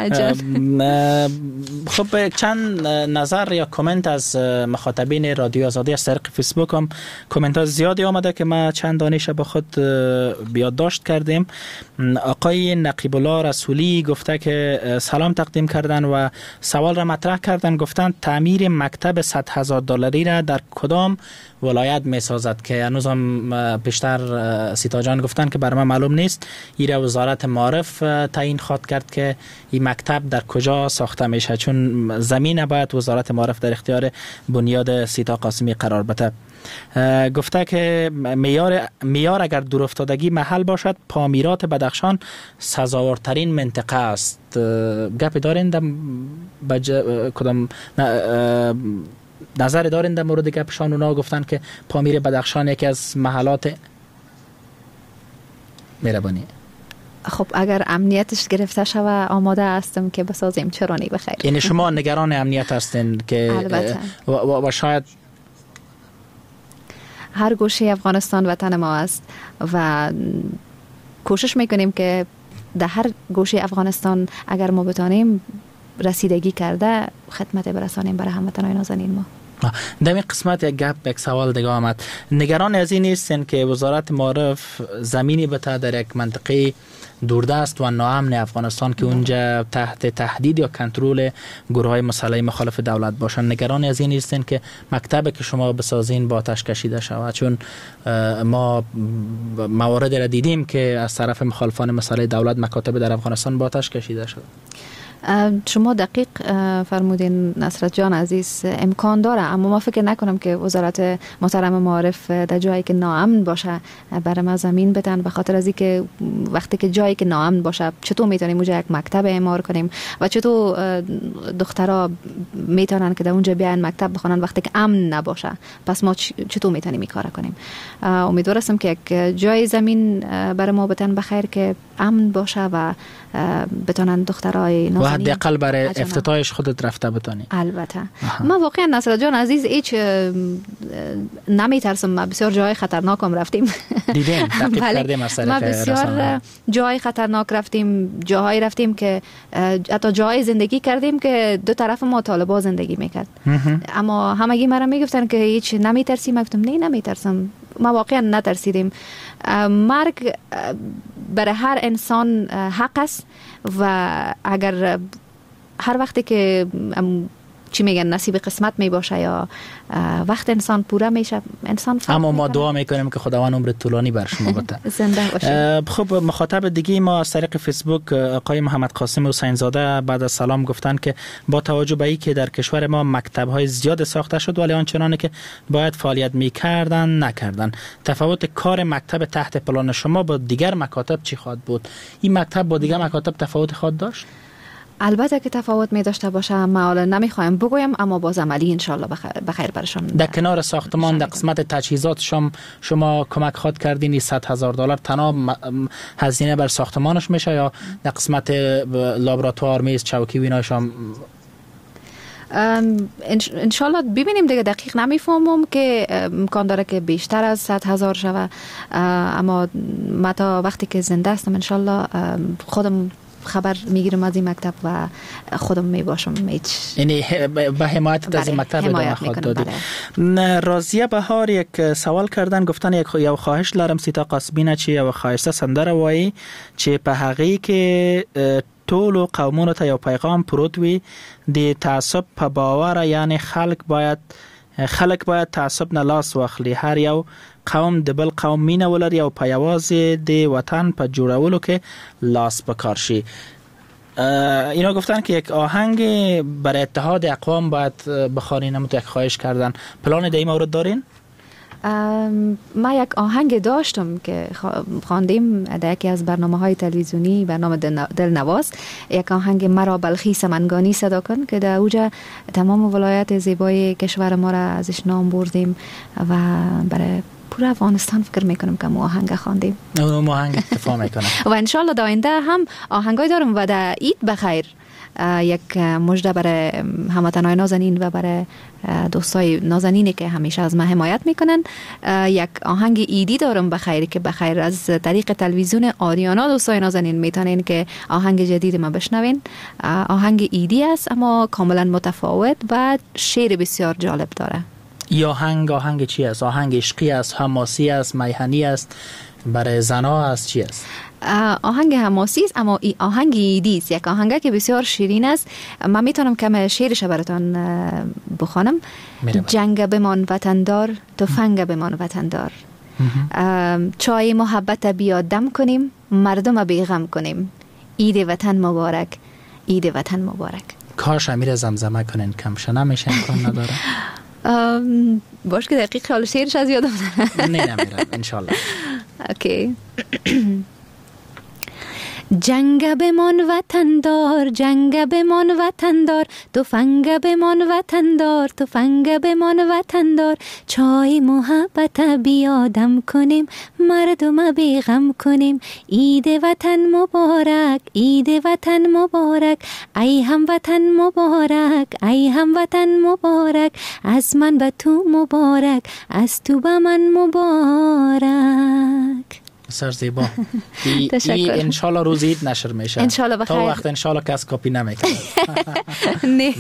Speaker 6: خب چند نظر یا کامنت از مخاطبین رادیو آزادی از طریق فیسبوک هم کامنت ها زیادی آمده که ما چند دانش با خود بیاد داشت کردیم. آقای نقیب الله رسولی گفته که سلام تقدیم کردن و سوال را مطرح کردن. گفتن تعمیر مکتب صد هزار دلاری را در کدام ولایت می سازد که هنوز هم پیشتر سیتا جان گفتن که بر من معلوم نیست. ایره وزارت معارف تعیین خواد کرد که این مکتب در کجا ساخته میشه، چون زمین باید وزارت معارف در اختیار بنیاد سیتا قاسمی قرار بده. گفته که معیار معیار اگر دورافتادگی محل باشد، پامیرات بدخشان سزاوارترین منطقه است. گپی دارین در بج... کدام نظر دارین در مورد گپشان؟ اونا گفتن که پامیر بدخشان یکی از محلات مهربانی.
Speaker 4: خب اگر امنیتش گرفته شوه آماده هستم که بسازیم، چرا نی بخیر.
Speaker 6: یعنی شما نگران امنیت هستین که
Speaker 4: البته.
Speaker 6: و, و, و شاید
Speaker 4: هر گوشه افغانستان وطن ما است و کوشش میکنیم که در هر گوشه افغانستان اگر ما بتانیم رسیدگی کرده خدمت برسانیم برای هموطنان نازنین ما.
Speaker 6: در این قسمت یک گپ یک سوال دیگه آمد. نگران از این نیستن که وزارت معارف زمینی بته در یک منطقه دوردست و ناامن افغانستان که اونجا تحت تهدید یا کنترل گروه‌های مسلح مخالف دولت باشن؟ نگران از این نیستن که مکتبی که شما بسازین با آتش کشیده شود؟ چون ما موارد را دیدیم که از طرف مخالفان مسلح دولت مکاتب در افغانستان با آتش کشیده شد.
Speaker 4: شما دقیق فرمودین نصرت جان عزیز، امکان داره، اما ما فکر نکنم که وزارت محترم معارف در جایی که ناامن باشه برای ما زمین بدن، به خاطر از اینکه وقتی که جایی که ناامن باشه چطور میتونیم اونجا یک مکتب اعمار کنیم و چطور دخترها میتونن که در اونجا بیاین مکتب بخونن وقتی که امن نباشه؟ پس ما چطور میتونیم این کار کنیم؟ امیدوار هستم که یک جای زمین برای ما بدن بخیر که امن باشه و بتونن دخترای
Speaker 6: و حداقل برای افتتاحش خودت رفته بتونی.
Speaker 4: البته ما واقعا نصرت جان عزیز هیچ نمیترسم. ما بسیار جای خطرناک هم رفتیم.
Speaker 6: دیدیم تحقیق کردیم از طریق
Speaker 4: ما بسیار جای خطرناک رفتیم، جاهای رفتیم که حتی جای زندگی کردیم که دو طرف ما طالبا زندگی میکرد. اما همگی مرا میگفتن که هیچ نمیترسی؟ من گفتم نه نمیترسم. ما واقعا نترسیدیم. مرگ برای هر انسان حق است و اگر هر وقتی که چی میگن نصیب قسمت می باشه یا وقت انسان پوره میشه انسان.
Speaker 6: اما ما دعا میکنیم که خداوند عمر طولانی بر شما بده.
Speaker 4: زنده باشید.
Speaker 6: خب مخاطب دیگه ما از طریق فیسبوک آقای محمد قاسم حسین زاده بعد از سلام گفتن که با توجه به اینکه در کشور ما مکتب‌های زیاد ساخته شد ولی آنچنانی که باید فعالیت می‌کردن نکردن. تفاوت کار مکتب تحت پلان شما با دیگر مکاتب چی خواهد بود؟ این مکتب با دیگر مکاتب تفاوت خواهد داشت؟
Speaker 4: البته که تفاوت می داشته باشه، ما حالا نمیخوایم بگویم، اما باز عملی انشالله بخیر, بخیر برشان.
Speaker 6: در کنار ساختمان در قسمت تجهیزات شما شما کمک خواهد کردین صد هزار دلار تنها هزینه بر ساختمانش میشه یا در قسمت لابراتوار میز چوکی و ایناش هم
Speaker 4: انشالله ببینیم دیگه. دقیق نمیفهمم که امکان داره که بیشتر از صد هزار شوه، اما ما تا وقتی که زنده هستم انشالله خودم خبر میگیرم از این مکتب و خودم میباشم میچ
Speaker 6: یعنی به حمایت از این مکتب ادامه خواهد دادی. راضیه بهار یک سوال کردن، گفتن یک یو خواهش لرم سیتا قاسبینه چی یو خواهشته سندره وایی چی په هغه کې ټولو قومونو ته یو پیغام پروت وي د تعصب په باور، یعنی خلک باید خلک باید تعصب نه لاس واخلي، هر یو قوم د بل قوم مینه ولري او په یوازې د وطن په جوړولو کې لاس په کار شي. اینا گفتن که یک آهنگ برای اتحاد اقوام باید بخوانین، هم تو یک خواهش کردن. پلان در این مورد دارین؟
Speaker 4: ما یک آهنگ داشتم که خواندیم در یکی از برنامه های تلویزیونی، برنامه دلنواز، یک آهنگ مرا بلخی سمنگانی صدا کن که در اوجا تمام ولایت زیبای کشور ما را ازش نام بردیم و برای پورا افغانستان فکر میکنم که ما آهنگ خواندیم.
Speaker 6: اون آهنگ اتفاق میکنه
Speaker 4: و انشالله در آینده هم آهنگای دارم و در عید بخیر یک مژده برای هموطنان نازنین و برای دوستای نازنینی که همیشه از ما حمایت میکنن. یک آهنگ ایدی دارم بخیر که بخیر از طریق تلویزیون آریانا دوستای نازنین میتونین که آهنگ جدید ما بشنوین. آهنگ ایدی است اما کاملا متفاوت و شعر بسیار جالب داره.
Speaker 6: یا آهنگ آهنگ چی است؟ آهنگ عشقی است، حماسی است، میهنی است، برای زنا است، چی است؟
Speaker 4: آهنگ حماسی است اما ای آهنگ ایدی است، یک آهنگ که بسیار شیرین است. من میتونم کم شعرش براتون بخوانم. جنگ بمان وطندار، تفنگ بمان وطندار، چای محبت بیا دم کنیم، مردم بیغم کنیم، عید وطن مبارک، عید وطن مبارک.
Speaker 6: کاش امیر زمزمه کنین، کمشه نمیشه، امکان نداره.
Speaker 4: باش که دقیق حال شعرش از یادم
Speaker 6: نه نمیرم انشالله.
Speaker 4: اوکی. جنگ بمان وطندار، جنگ بمان وطندار، تفنگ بمان وطندار، تفنگ بمان وطندار، چای محبت بیادم کنیم، مردم بیغم کنیم، عید وطن مبارک، عید وطن مبارک، ای هم وطن مبارک، ای هم وطن مبارک، از من به تو مبارک، از تو به من مبارک.
Speaker 6: بسیار زیبا. ای انشالله روز عید نشر میشه.
Speaker 4: انشالله بخیر.
Speaker 6: تا وقت انشالله کس کپی نمیکنه.
Speaker 4: نه.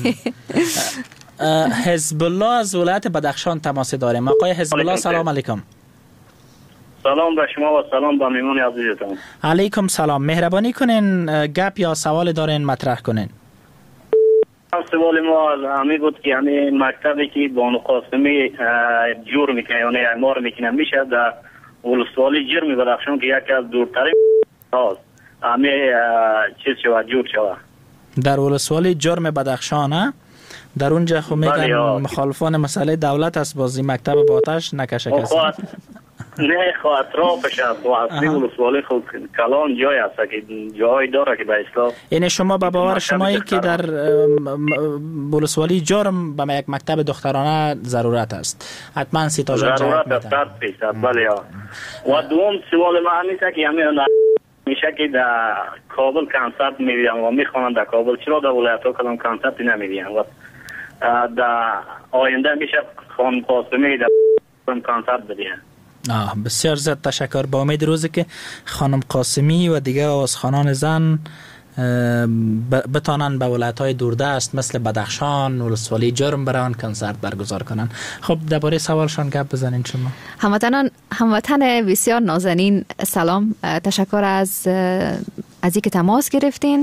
Speaker 6: حزب الله از ولایت بدخشان تماس داریم. آقای حزب الله سلام علیکم.
Speaker 12: سلام به شما و سلام به مهمان عزیزتون.
Speaker 6: علیکم سلام. مهربانی کنین گپ یا سوال دارین مطرح کنین.
Speaker 12: سوال ما همی بود که یعنی مکتبی که بانو قاسمی جور میکنه یعنی اعمار میکنه میشه در ولسوالی جرم بدخشان که یکی از دورترین هاست همه چیز شود جور شود
Speaker 6: در ولسوالی جرم بدخشان در اونجا خو میگن مخالفان مسئله دولت است بازی مکتب با آتش نکشه کسی
Speaker 12: نه خو اطرافش است و اصلی ولسوالی خود کلان جای است که جای داره که به اصلاح.
Speaker 6: یعنی شما به باور شمایی که در ولسوالی جرم به یک مکتب دخترانه ضرورت است حتما سی تا جان
Speaker 12: ضرورت است صد درصد بله. و دوم سوال من همیشه که همین میشه که در کابل کنسرت میبینم و میخوانم در کابل چرا در ولایت ها کدام کنسرت نمیبینم و در آینده میشه خانم قاسمی در کنسرت بدیم.
Speaker 6: آه بسیار زیاد تشکر. با امید روزی که خانم قاسمی و دیگر آوازخوانان زن بتانن به ولایت‌های دوردست مثل بدخشان ولسوالی جرم بران کنسرت برگزار کنن. خب درباره سوالشان گپ بزنین شما.
Speaker 4: هموطنان هموطن بسیار نازنین سلام، تشکر از از اینکه تماس گرفتین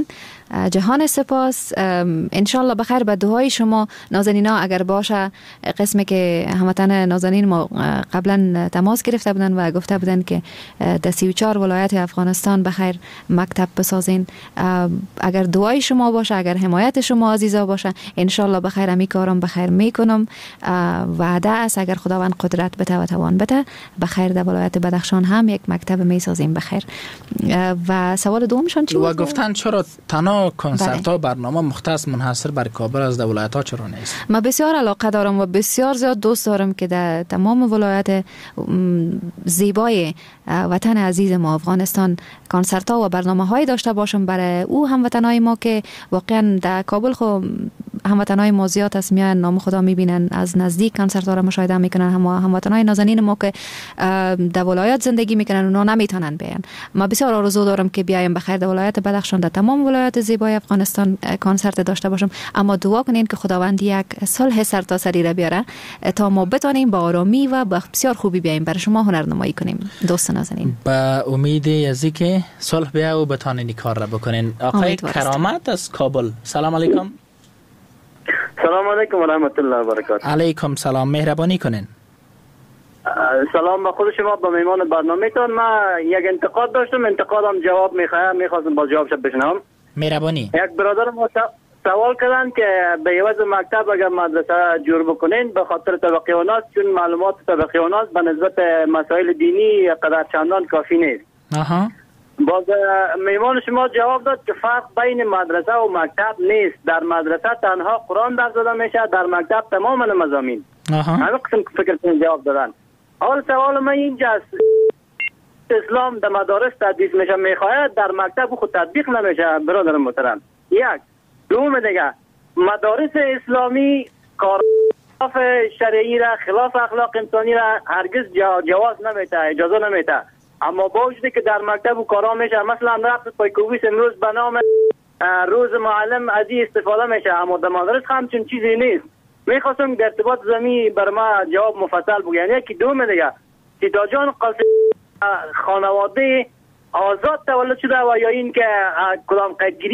Speaker 4: جهان سپاس. انشالله بخیر. به دعای شما نازنینا اگر باشه، قسمی که هموطن نازنین ما قبلا تماس گرفته بودن و گفته بودن که در سی و چهار ولایت افغانستان بخیر مکتب بسازین، اگر دعای شما باشه، اگر حمایت شما عزیزا باشه، انشالله بخیر امی کارم بخیر میکنم. وعده است اگر خداوند قدرت بده و توان بده، بخیر در ولایت بدخشان هم یک مکتب میسازیم بخیر. و سوال دومشان چی بود؟
Speaker 6: و گفتن چرا تنها کنسرت ها برنامه مختص منحصر بر کابل از ولایت ها چرا نیست؟
Speaker 4: من بسیار علاقه دارم و بسیار زیاد دوست دارم که در تمام ولایت زیبای وطن عزیز ما افغانستان کنسرت ها و برنامه های داشته باشم برای او هموطنای ما که واقعا در کابل خو هموطنای ما زیاد است، میان نام خدا میبینن، از نزدیک کنسرت ها را مشاهده میکنن. هم هموطنای نازنین ما که در ولایت زندگی میکنن اونا نمیتونن بیان. ما بسیار آرزو دارم که بیایم بخیر در ولایت بدخشان، در تمام ولایت زیبای افغانستان کنسرت داشته باشم. اما دعا کنین که خداوند یک صلح سرتاسری را بیاره تا ما بتونیم با آرامی و با بسیار خوبی بیایم برای شما هنرنمایی کنیم. دوست نازنین،
Speaker 6: با امید از اینکه صلح بیاید و بتونین کار را بکنین. آقای کرامت از کابل، سلام علیکم.
Speaker 13: سلام علیکم و رحمت الله و برکاته.
Speaker 6: علیکم سلام، مهربانی کنین.
Speaker 13: سلام به خود شما، به میمان برنامه تان. من یک انتقاد داشتم، انتقادم جواب میخوام، میخواستم با جوابش بشنوم.
Speaker 6: مهربانی.
Speaker 13: یک برادر ما سوال کردن که به عوض مکتب اگر مدرسه جور بکنین به خاطر طبقیانات، چون معلومات طبقیانات به نسبت مسائل دینی قدر چندان کافی نیست.
Speaker 6: آها.
Speaker 13: باز میمان شما جواب داد که فرق بین مدرسه و مکتب نیست. در مدرسه تنها قرآن درس داده میشه، در مکتب تمام مضامین. همه قسم فکرتون جواب دادن. حال سوال من اینجاست، اسلام در مدارس تدریس میشه میخواهد، در مکتب خود تطبیق نمیشه برادر محترم. یک دوم دیگه، مدارس اسلامی کار خلاف شرعی را، خلاف اخلاق انسانی را هرگز جواز نمیده، اجازه نمیده. اما با وجودی که در مکتب و کارا میشه، مثلا رقص پایکوبیس امروز به نام روز معلم ازی استفاده میشه، اما در مدارس همچون چیزی نیست. میخواستم در ارتباط زمین بر ما جواب مفصل بگوین. یکی دوم دیگه، سیدا جان قاسم خانواده آزاد تولد شده و یا این که کدام قیدگیری؟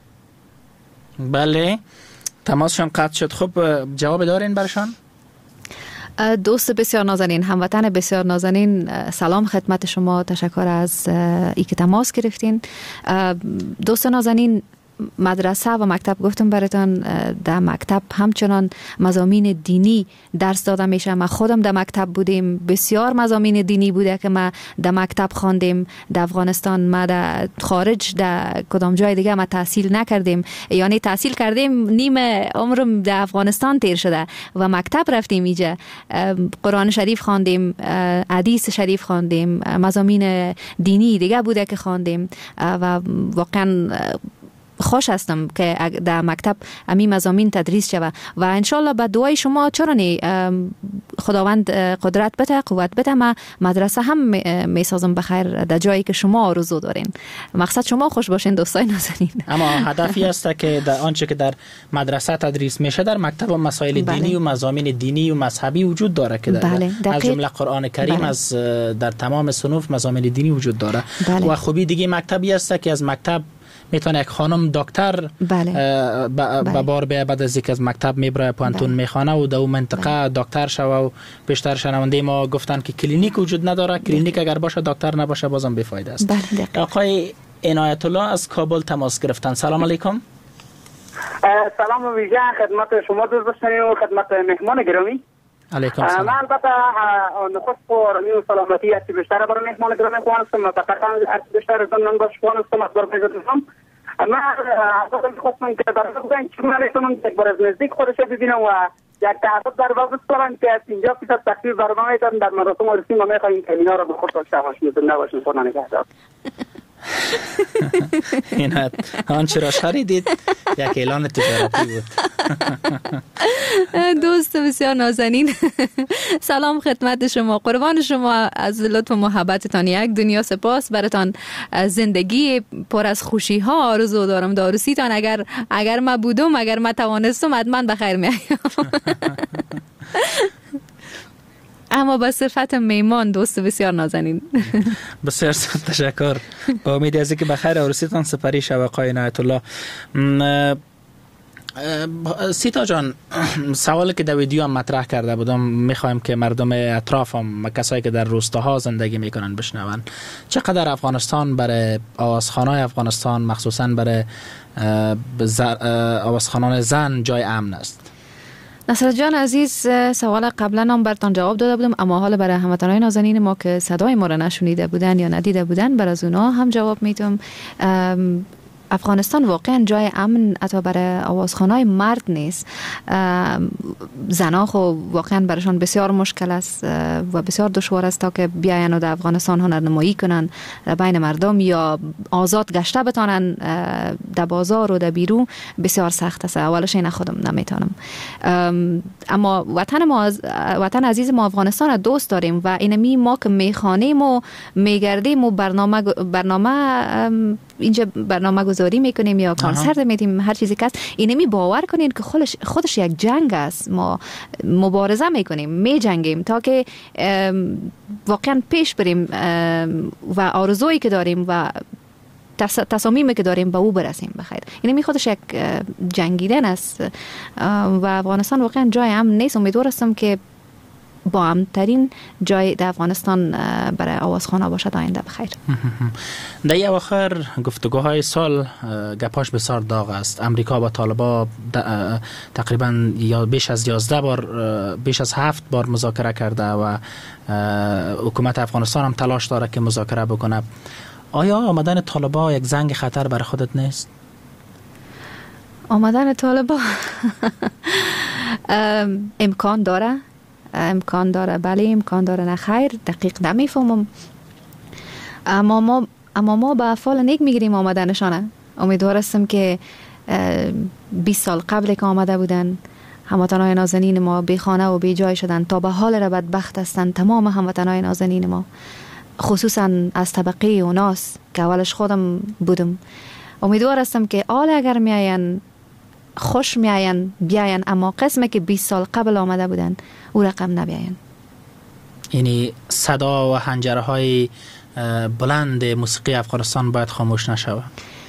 Speaker 6: بله تماسشان قطع شد. خب جواب دارین برشان؟
Speaker 4: دوست بسیار نازنین، هموطن بسیار نازنین، سلام خدمت شما، تشکر از ای که تماس گرفتین. دوست نازنین، مدرسه و مکتب گفتم براتون، در مکتب همچنان مضامین دینی درس داده میشه. ما خودم در مکتب بودیم، بسیار مضامین دینی بوده که ما در مکتب خواندیم. در افغانستان ما در خارج در کدام جای دیگه ما تحصیل نکردیم، یعنی تحصیل کردیم نیم عمرم در افغانستان تیر شده و مکتب رفتیم اینجا، قرآن شریف خواندیم، حدیث شریف خواندیم، مضامین دینی دیگه بوده که خواندیم و واقعا خوش هستم که در مکتب امی مضامین تدریس شود و انشالله با دعای شما چرا نی خداوند قدرت بده، قوت بده، ما مدرسه هم میسازم بخیر در جایی که شما آرزو دارین. مقصد شما خوش باشین دوستای نازنین.
Speaker 6: اما هدفی است که در آنچه که در مدرسه تدریس میشه در مکتب و مسائل
Speaker 4: بله.
Speaker 6: دینی و مضامین دینی و مذهبی وجود داره که
Speaker 4: بله.
Speaker 6: از جمله قرآن کریم بله. از در تمام صنوف مضامین دینی وجود داره بله. و خوبی دیگه مکتبی است که از مکتب میتونه یک خانم دکتر
Speaker 4: بله.
Speaker 6: به بار بیه، بعد از اینکه از مکتب میبره پانتون بله. میخوانه و در اون منطقه بله. دکتر شوه و بیشتر شنونده ما گفتن که کلینیک وجود نداره. کلینیک اگر باشه دکتر نباشه بازم بیفایده است.
Speaker 4: بله.
Speaker 6: آقای عنایت الله از کابل تماس گرفتن. سلام علیکم.
Speaker 10: سلام و ویژه خدمت شما دوست و خدمت مهمان گرامی.
Speaker 6: علیکم سلام.
Speaker 10: من البته نخست پر میو سلامتی هستی بیشتر برای مهمان گرامی خوانستم و تقریبا هستی بیشتر زمین باش خوانستم از بار پیزدم. من حضرت میخواستم که در بگویم که من ایتونم یک بار از نزدیک خودش ببینم و یک تعهد در واقع بسپارم که از اینجا پیشت تقدیر برنامه ایتون در مراسم و رسیم و میخواییم که اینا را به خود داشته باشیم زنده باشیم خود نگهدار.
Speaker 6: این آنچه را شنیدید یک اعلان تجارتی بود.
Speaker 4: دوست بسیار نازنین، سلام خدمت شما، قربان شما، از لطف و محبتتان یک دنیا سپاس. براتان زندگی پر از خوشی ها آرزو دارم. دارسیتان اگر اگر ما بودم، اگر ما توانستم حتما بخیر میایم. اما با صفت میمان دوست بسیار نازنین.
Speaker 6: بسیار تشکر. با امید از اینکه بخیر عروسیتان سپری شود آقای عنایت الله. سیتا جان، سوالی که در ویدیو هم مطرح کرده بودم میخوایم که مردم اطرافم، کسایی که در روستاها زندگی میکنن بشنون. چقدر افغانستان برای آوازخوانای افغانستان، مخصوصا برای آوازخوانان زن، جای امن است؟
Speaker 4: نصرت جان عزیز، سوال قبلا هم براتون جواب داده بودم، اما حالا برای هموطنان نازنین ما که صدای ما را نشنیده بودن یا ندیده بودن، برای از اونا هم جواب میدم. افغانستان واقعا جای امن حتی برای آوازخوانای مرد نیست. زنا خو واقعا برایشان بسیار مشکل است و بسیار دشوار است تا که بیاین و در افغانستان هنرنمایی کنن بین مردم یا آزاد گشته بتانن در بازار و در بیرون. بسیار سخت است. اولش این خودم نمیتونم، اما وطن ما، وطن عزیز ما افغانستان دوست داریم و اینمی ما که میخوانیم و میگردیم و برنامه برنامه اینجا برنامه گذاری میکنیم یا کنسرت میدیم، هر چیزی که است، اینمی باور کنین که خودش خودش یک جنگ است. ما مبارزه میکنیم، میجنگیم تا که واقعا پیش بریم و آرزویی که داریم و تصامیمی که داریم به او برسیم بخیر. اینمی خودش یک جنگیدن است و افغانستان واقعا جای امن نیست. امیدوار هستم که با امن‌ترین جای در افغانستان برای آوازخوان‌ها باشد آینده بخیر.
Speaker 6: در یه آخر گفتگوهای سال گپاش بسیار داغ است. امریکا با طالبا تقریبا یا بیش از یازده بار، بیش از هفت بار مذاکره کرده و حکومت افغانستان هم تلاش داره که مذاکره بکنه. آیا آمدن طالبا یک زنگ خطر برای خودت نیست؟
Speaker 4: آمدن طالبا امکان داره، امکان داره، بله امکان داره، نه خیر، دقیق نمیفهمم. اما ما اما ما به افعال نیک میگیریم آمدنشانه. امیدوار هستم که بیست سال قبل که آمده بودن هموطنان نازنین ما بی خانه و بی جای شدن، تا به حال را بدبخت هستند تمام هموطنان نازنین ما، خصوصا از طبقه اوناس که اولش خودم بودم. امیدوار هستم که آل اگر میاین خوش میاین بیاین، اما قسمه که بیست سال قبل آمده بودن او رقم نبیاین.
Speaker 6: یعنی صدا و حنجره های بلند موسیقی افغانستان باید خاموش نشود.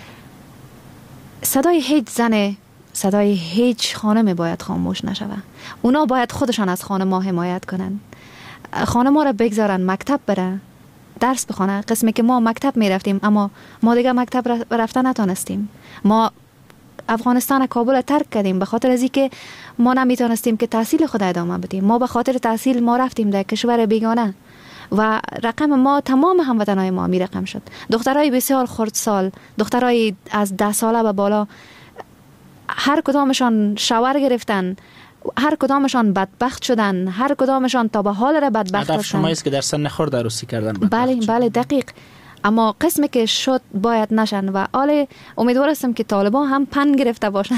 Speaker 4: صدای هیچ زن، صدای هیچ خانم باید خاموش نشود. اونا باید خودشان از خانم ما حمایت کنن، خانم ما را بگذارن مکتب بره، درس بخونه. قسمی که ما مکتب می رفتیم اما ما دیگه مکتب رفتن نتونستیم. ما افغانستان کابل ترک کردیم به خاطر از اینکه ما نمیتونستیم که تحصیل خود ادامه بدیم. ما به خاطر تحصیل ما رفتیم در کشور بیگانه و رقم ما، تمام هموطنای ما می رقم شد. دخترای بسیار خردسال، دخترای از ده ساله به بالا، هر کدامشان شاور گرفتن، هر کدامشان بدبخت شدن، هر کدامشان تا به حال را بدبخت
Speaker 6: هدف شما است که در سن خرد عروسی کردن.
Speaker 4: بله بله دقیق. اما قسمی که شد باید نشن و آل امیدوار هستم که طالبان هم پن گرفته باشن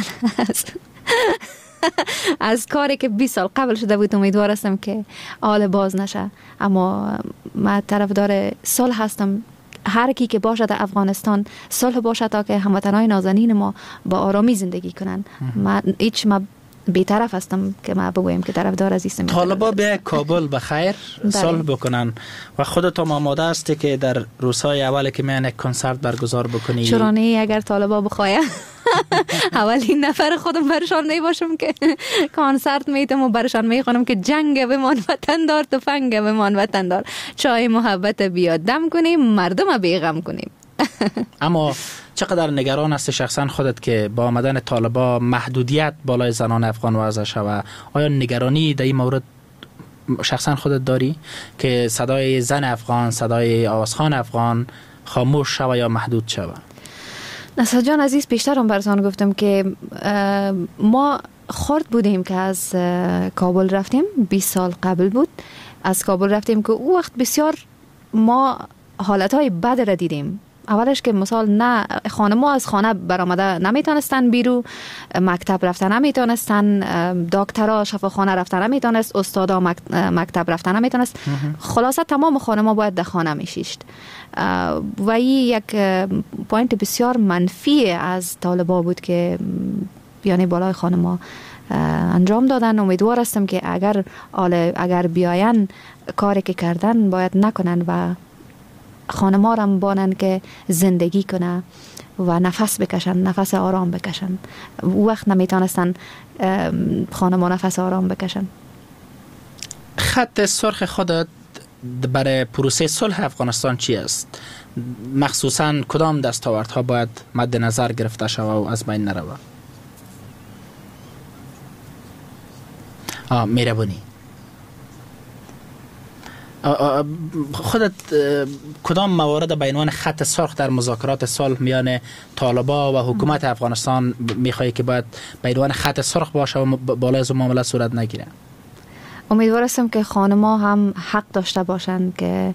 Speaker 4: از کاری که بیست سال قبل شده بود. امیدوار هستم که آل باز نشه. اما من طرفدار صلح هستم. هر کی که باشه در افغانستان صلح باشه تا که هموطنان نازنین ما با آرامی زندگی کنن. من هیچ ما بی‌طرف هستم که ما بگویم که طرفدار عزیزم.
Speaker 6: طالبا به کابل بخیر صلح بکنن و خودت هم آماده هستی که در روزهای اولی که میان یک کنسرت برگزار بکنی؟
Speaker 4: چرانه اگر طالبا بخواه اولین نفر خودم برشان نباشم که کنسرت میتم و برشان میخوانم که جنگ بمان وطن دار، تفنگ بمان وطن دار، چای محبت بیاد دم کنیم، مردم بیغم کنیم.
Speaker 6: اما چقدر نگران هستی شخصا خودت که با آمدن طالبا محدودیت بالای زنان افغان وضع شود؟ آیا نگرانی در این مورد شخصا خودت داری که صدای زن افغان، صدای آوازخوان افغان خاموش شود یا محدود شود؟
Speaker 4: نصرت جان عزیز، پیشتر هم براتون گفتم که ما خرد بودیم که از کابل رفتیم. بیست سال قبل بود از کابل رفتیم که او وقت بسیار ما حالتهای بد را دیدیم. اولش که مثال نه خانم‌ها از خانه برآمده نمیتونستن، بیرو مکتب رفتن نمیتونستن، دکترها شفاخانه رفتن نمیتونست، استادا مکتب رفتن نمیتونست. خلاصه تمام خانم‌ها باید در خانه میشیشت و این یک پوینت بسیار منفی از طالبا بود که یعنی بالای خانم‌ها انجام دادن. امیدوار هستم که اگر اگر بیاین کاری که کردن باید نکنن و خانما را بانن که زندگی کنه و نفس بکشن، نفس آرام بکشن. وقت نمیتونستن خانما نفس آرام بکشن.
Speaker 6: خط سرخ خودت برای پروسه صلح افغانستان چی است؟ مخصوصاً کدام دستاوردها باید مد نظر گرفته شود و از بین نرود؟ آه مهربانی. خودت کدام موارد به عنوان خط سرخ در مذاکرات صلح میان طالبان و حکومت افغانستان میخوایی که باید به عنوان خط سرخ باشه و بالای از معامله صورت نگیره؟
Speaker 4: امیدوار هستم که خانما هم حق داشته باشند که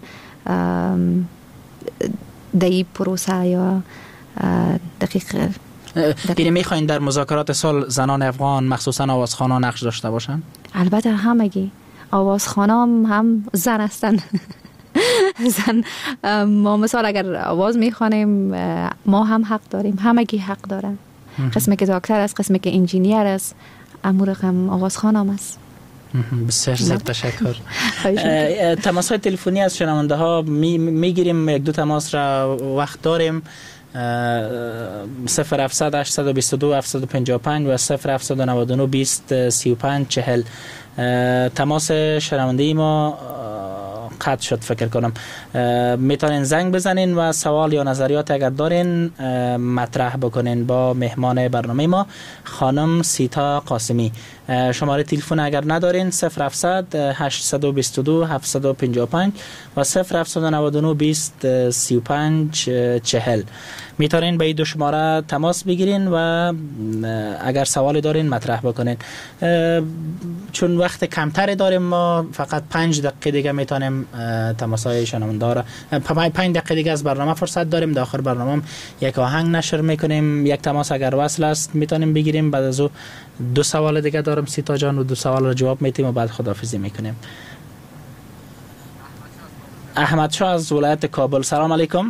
Speaker 4: در این پروسه یا دقیق
Speaker 6: یعنی میخواین در مذاکرات صلح زنان افغان مخصوصا آوازخوانان نقش داشته باشن؟
Speaker 4: البته همگی آوازخوانان هم زن هستن. زن ما مثال اگر آواز میخوانیم ما هم حق داریم، همگی حق دارن. قسمی که دکتر است، قسمی که انجینیر است، امور هم آوازخوانم است.
Speaker 6: بسیار زیاد تشکر. تماس های تلفنی از شنونده ها میگیریم، یک دو تماس را وقت داریم. صفر هفتصد هشتصد و بیست و دو هفتصد و پنجاه و پنج و صفر هفتصد و نود و نه بیست سی و پنج چهل. تماس شنونده ما قطع شد فکر کنم. میتونین زنگ بزنین و سوال یا نظریات اگر دارین مطرح بکنین با مهمان برنامه ما خانم سیتا قاسمی. شماره تلفن اگر ندارین صفر هفتصد هشتصد و بیست و دو هفتصد و پنجاه و پنج و صفر هفتصد و نود و نه بیست سی و پنج چهل. میتونین به این دو شماره تماس بگیرین و اگر سوالی دارین مطرح بکنین. چون وقت کمتری داریم ما فقط پنج دقیقه دیگه میتونیم تماس‌های شنونده را پنج دقیقه دیگه از برنامه فرصت داریم. در آخر برنامه یک آهنگ نشر میکنیم. یک تماس اگر وصل است میتونیم بگیریم. بعد از او دو سوال دیگه دارم سیتا جان و دو سوال را جواب میتیم و بعد خداحافظی میکنیم. احمد شاه از ولایت کابل. سلام علیکم.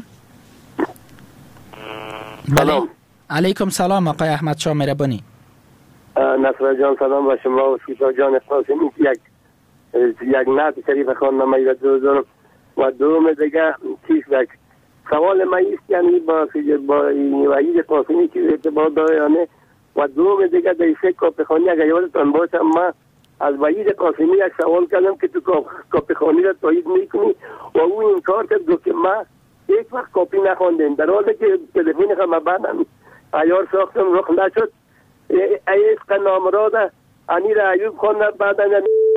Speaker 14: سلام.
Speaker 6: علیکم سلام آقای احمد شاه مهربانی.
Speaker 14: نصر جان سلام و شما و سیتا جان قاسمی. یک یک نعت شریف خواندم و دو و دوم دیگه چیز یک سوال ما است، یعنی با با وحید قاسمی که ارتباط داره یعنی و دوم دیگه در سه کاپخانی اگر یادتان باشه ما از وحید قاسمی یک سوال کردم که تو کاپخانی را تایید میکنی و او انکار کرد که ما یک وقت کاپی نخواندیم، در حالی که تلفن خما بعدم عیار ساختم رخ نشد. عشق نامراده انیر ایوب خواندم بعدم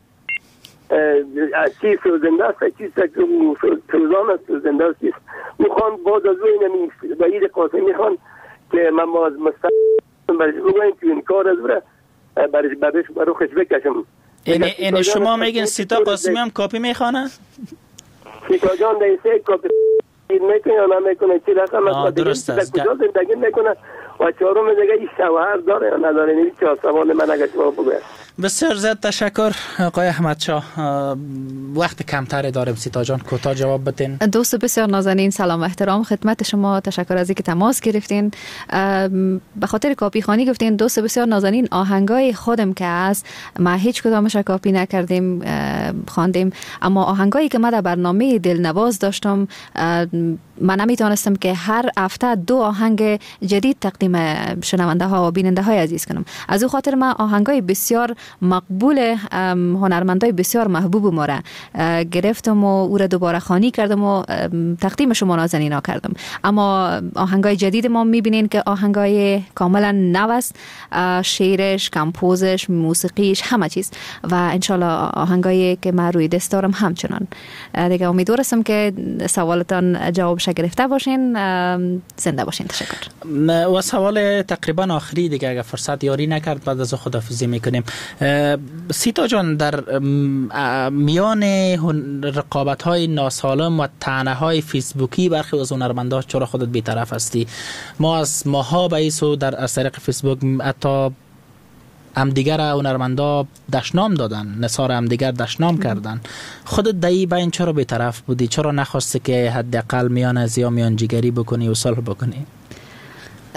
Speaker 14: چی سوزنده است چی سوزان است سوزنده است چیست میخوان باز از او اینمی وحید قاسمی خان که من باز مستقیم برش بگویم که این کار از برای برش برش برو خش بکشم.
Speaker 6: این شما میگین سیتا قاسمی هم کاپی میخوانه؟
Speaker 14: سیتا جان دیسه کاپی میکنه یا نمیکنه چی رقم است
Speaker 6: درست است
Speaker 14: کجا زندگی میکنه و چهارم دیگه این شوهر داره یا نداره؟ این چهار سوال من اگر شما بگوید.
Speaker 6: بسیار زیاد تشکر آقای احمد شاه. وقت کمتری داریم سیتا جان کوتاه جواب بدین.
Speaker 4: دوست بسیار نازنین سلام و احترام خدمت شما. تشکر از اینکه تماس گرفتین. به خاطر کاپی خانی گفتین دوست بسیار نازنین آهنگای خودم که است ما هیچ کدامش کاپی نکردیم خواندیم، اما آهنگایی که ما در برنامه دلنواز داشتم من نمیتونستم که هر هفته دو آهنگ جدید تقدیم شنونده ها و بیننده های عزیز کنم. از او خاطر ما آهنگای بسیار مقبول هنرمندای بسیار محبوب ما را گرفتم و او را دوباره خوانی کردم و تقدیم شما نازنینا کردم. اما آهنگای جدید ما میبینین که آهنگای کاملا نو است، شعرش، کمپوزش، موسیقیش، همه چیز و انشالله آهنگایی که من روی دست دارم همچنان. دیگه امیدوار هستم که سوالتان جوابش گرفته باشین. زنده باشین. تشکر.
Speaker 6: و سوال تقریبا آخری دیگه اگر فرصت یاری نکرد بعد از خداحافظی میکنیم. سیتا جان در میان رقابت های ناسالم و طعنه های فیسبوکی برخی از هنرمندا چرا خودت بی‌طرف هستی؟ ما از ماها به ایسو در از طریق فیسبوک حتی هم دیگر هنرمندا دشنام دادن، نثار هم دیگر دشنام کردن. خودت دایی با این چرا بی‌طرف بودی؟ چرا نخواستی که حداقل میان ازیا میان جگری بکنی و صلح بکنی؟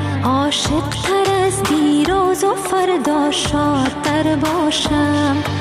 Speaker 3: عاشق تر از دیروز و فردا شاد تر باشم.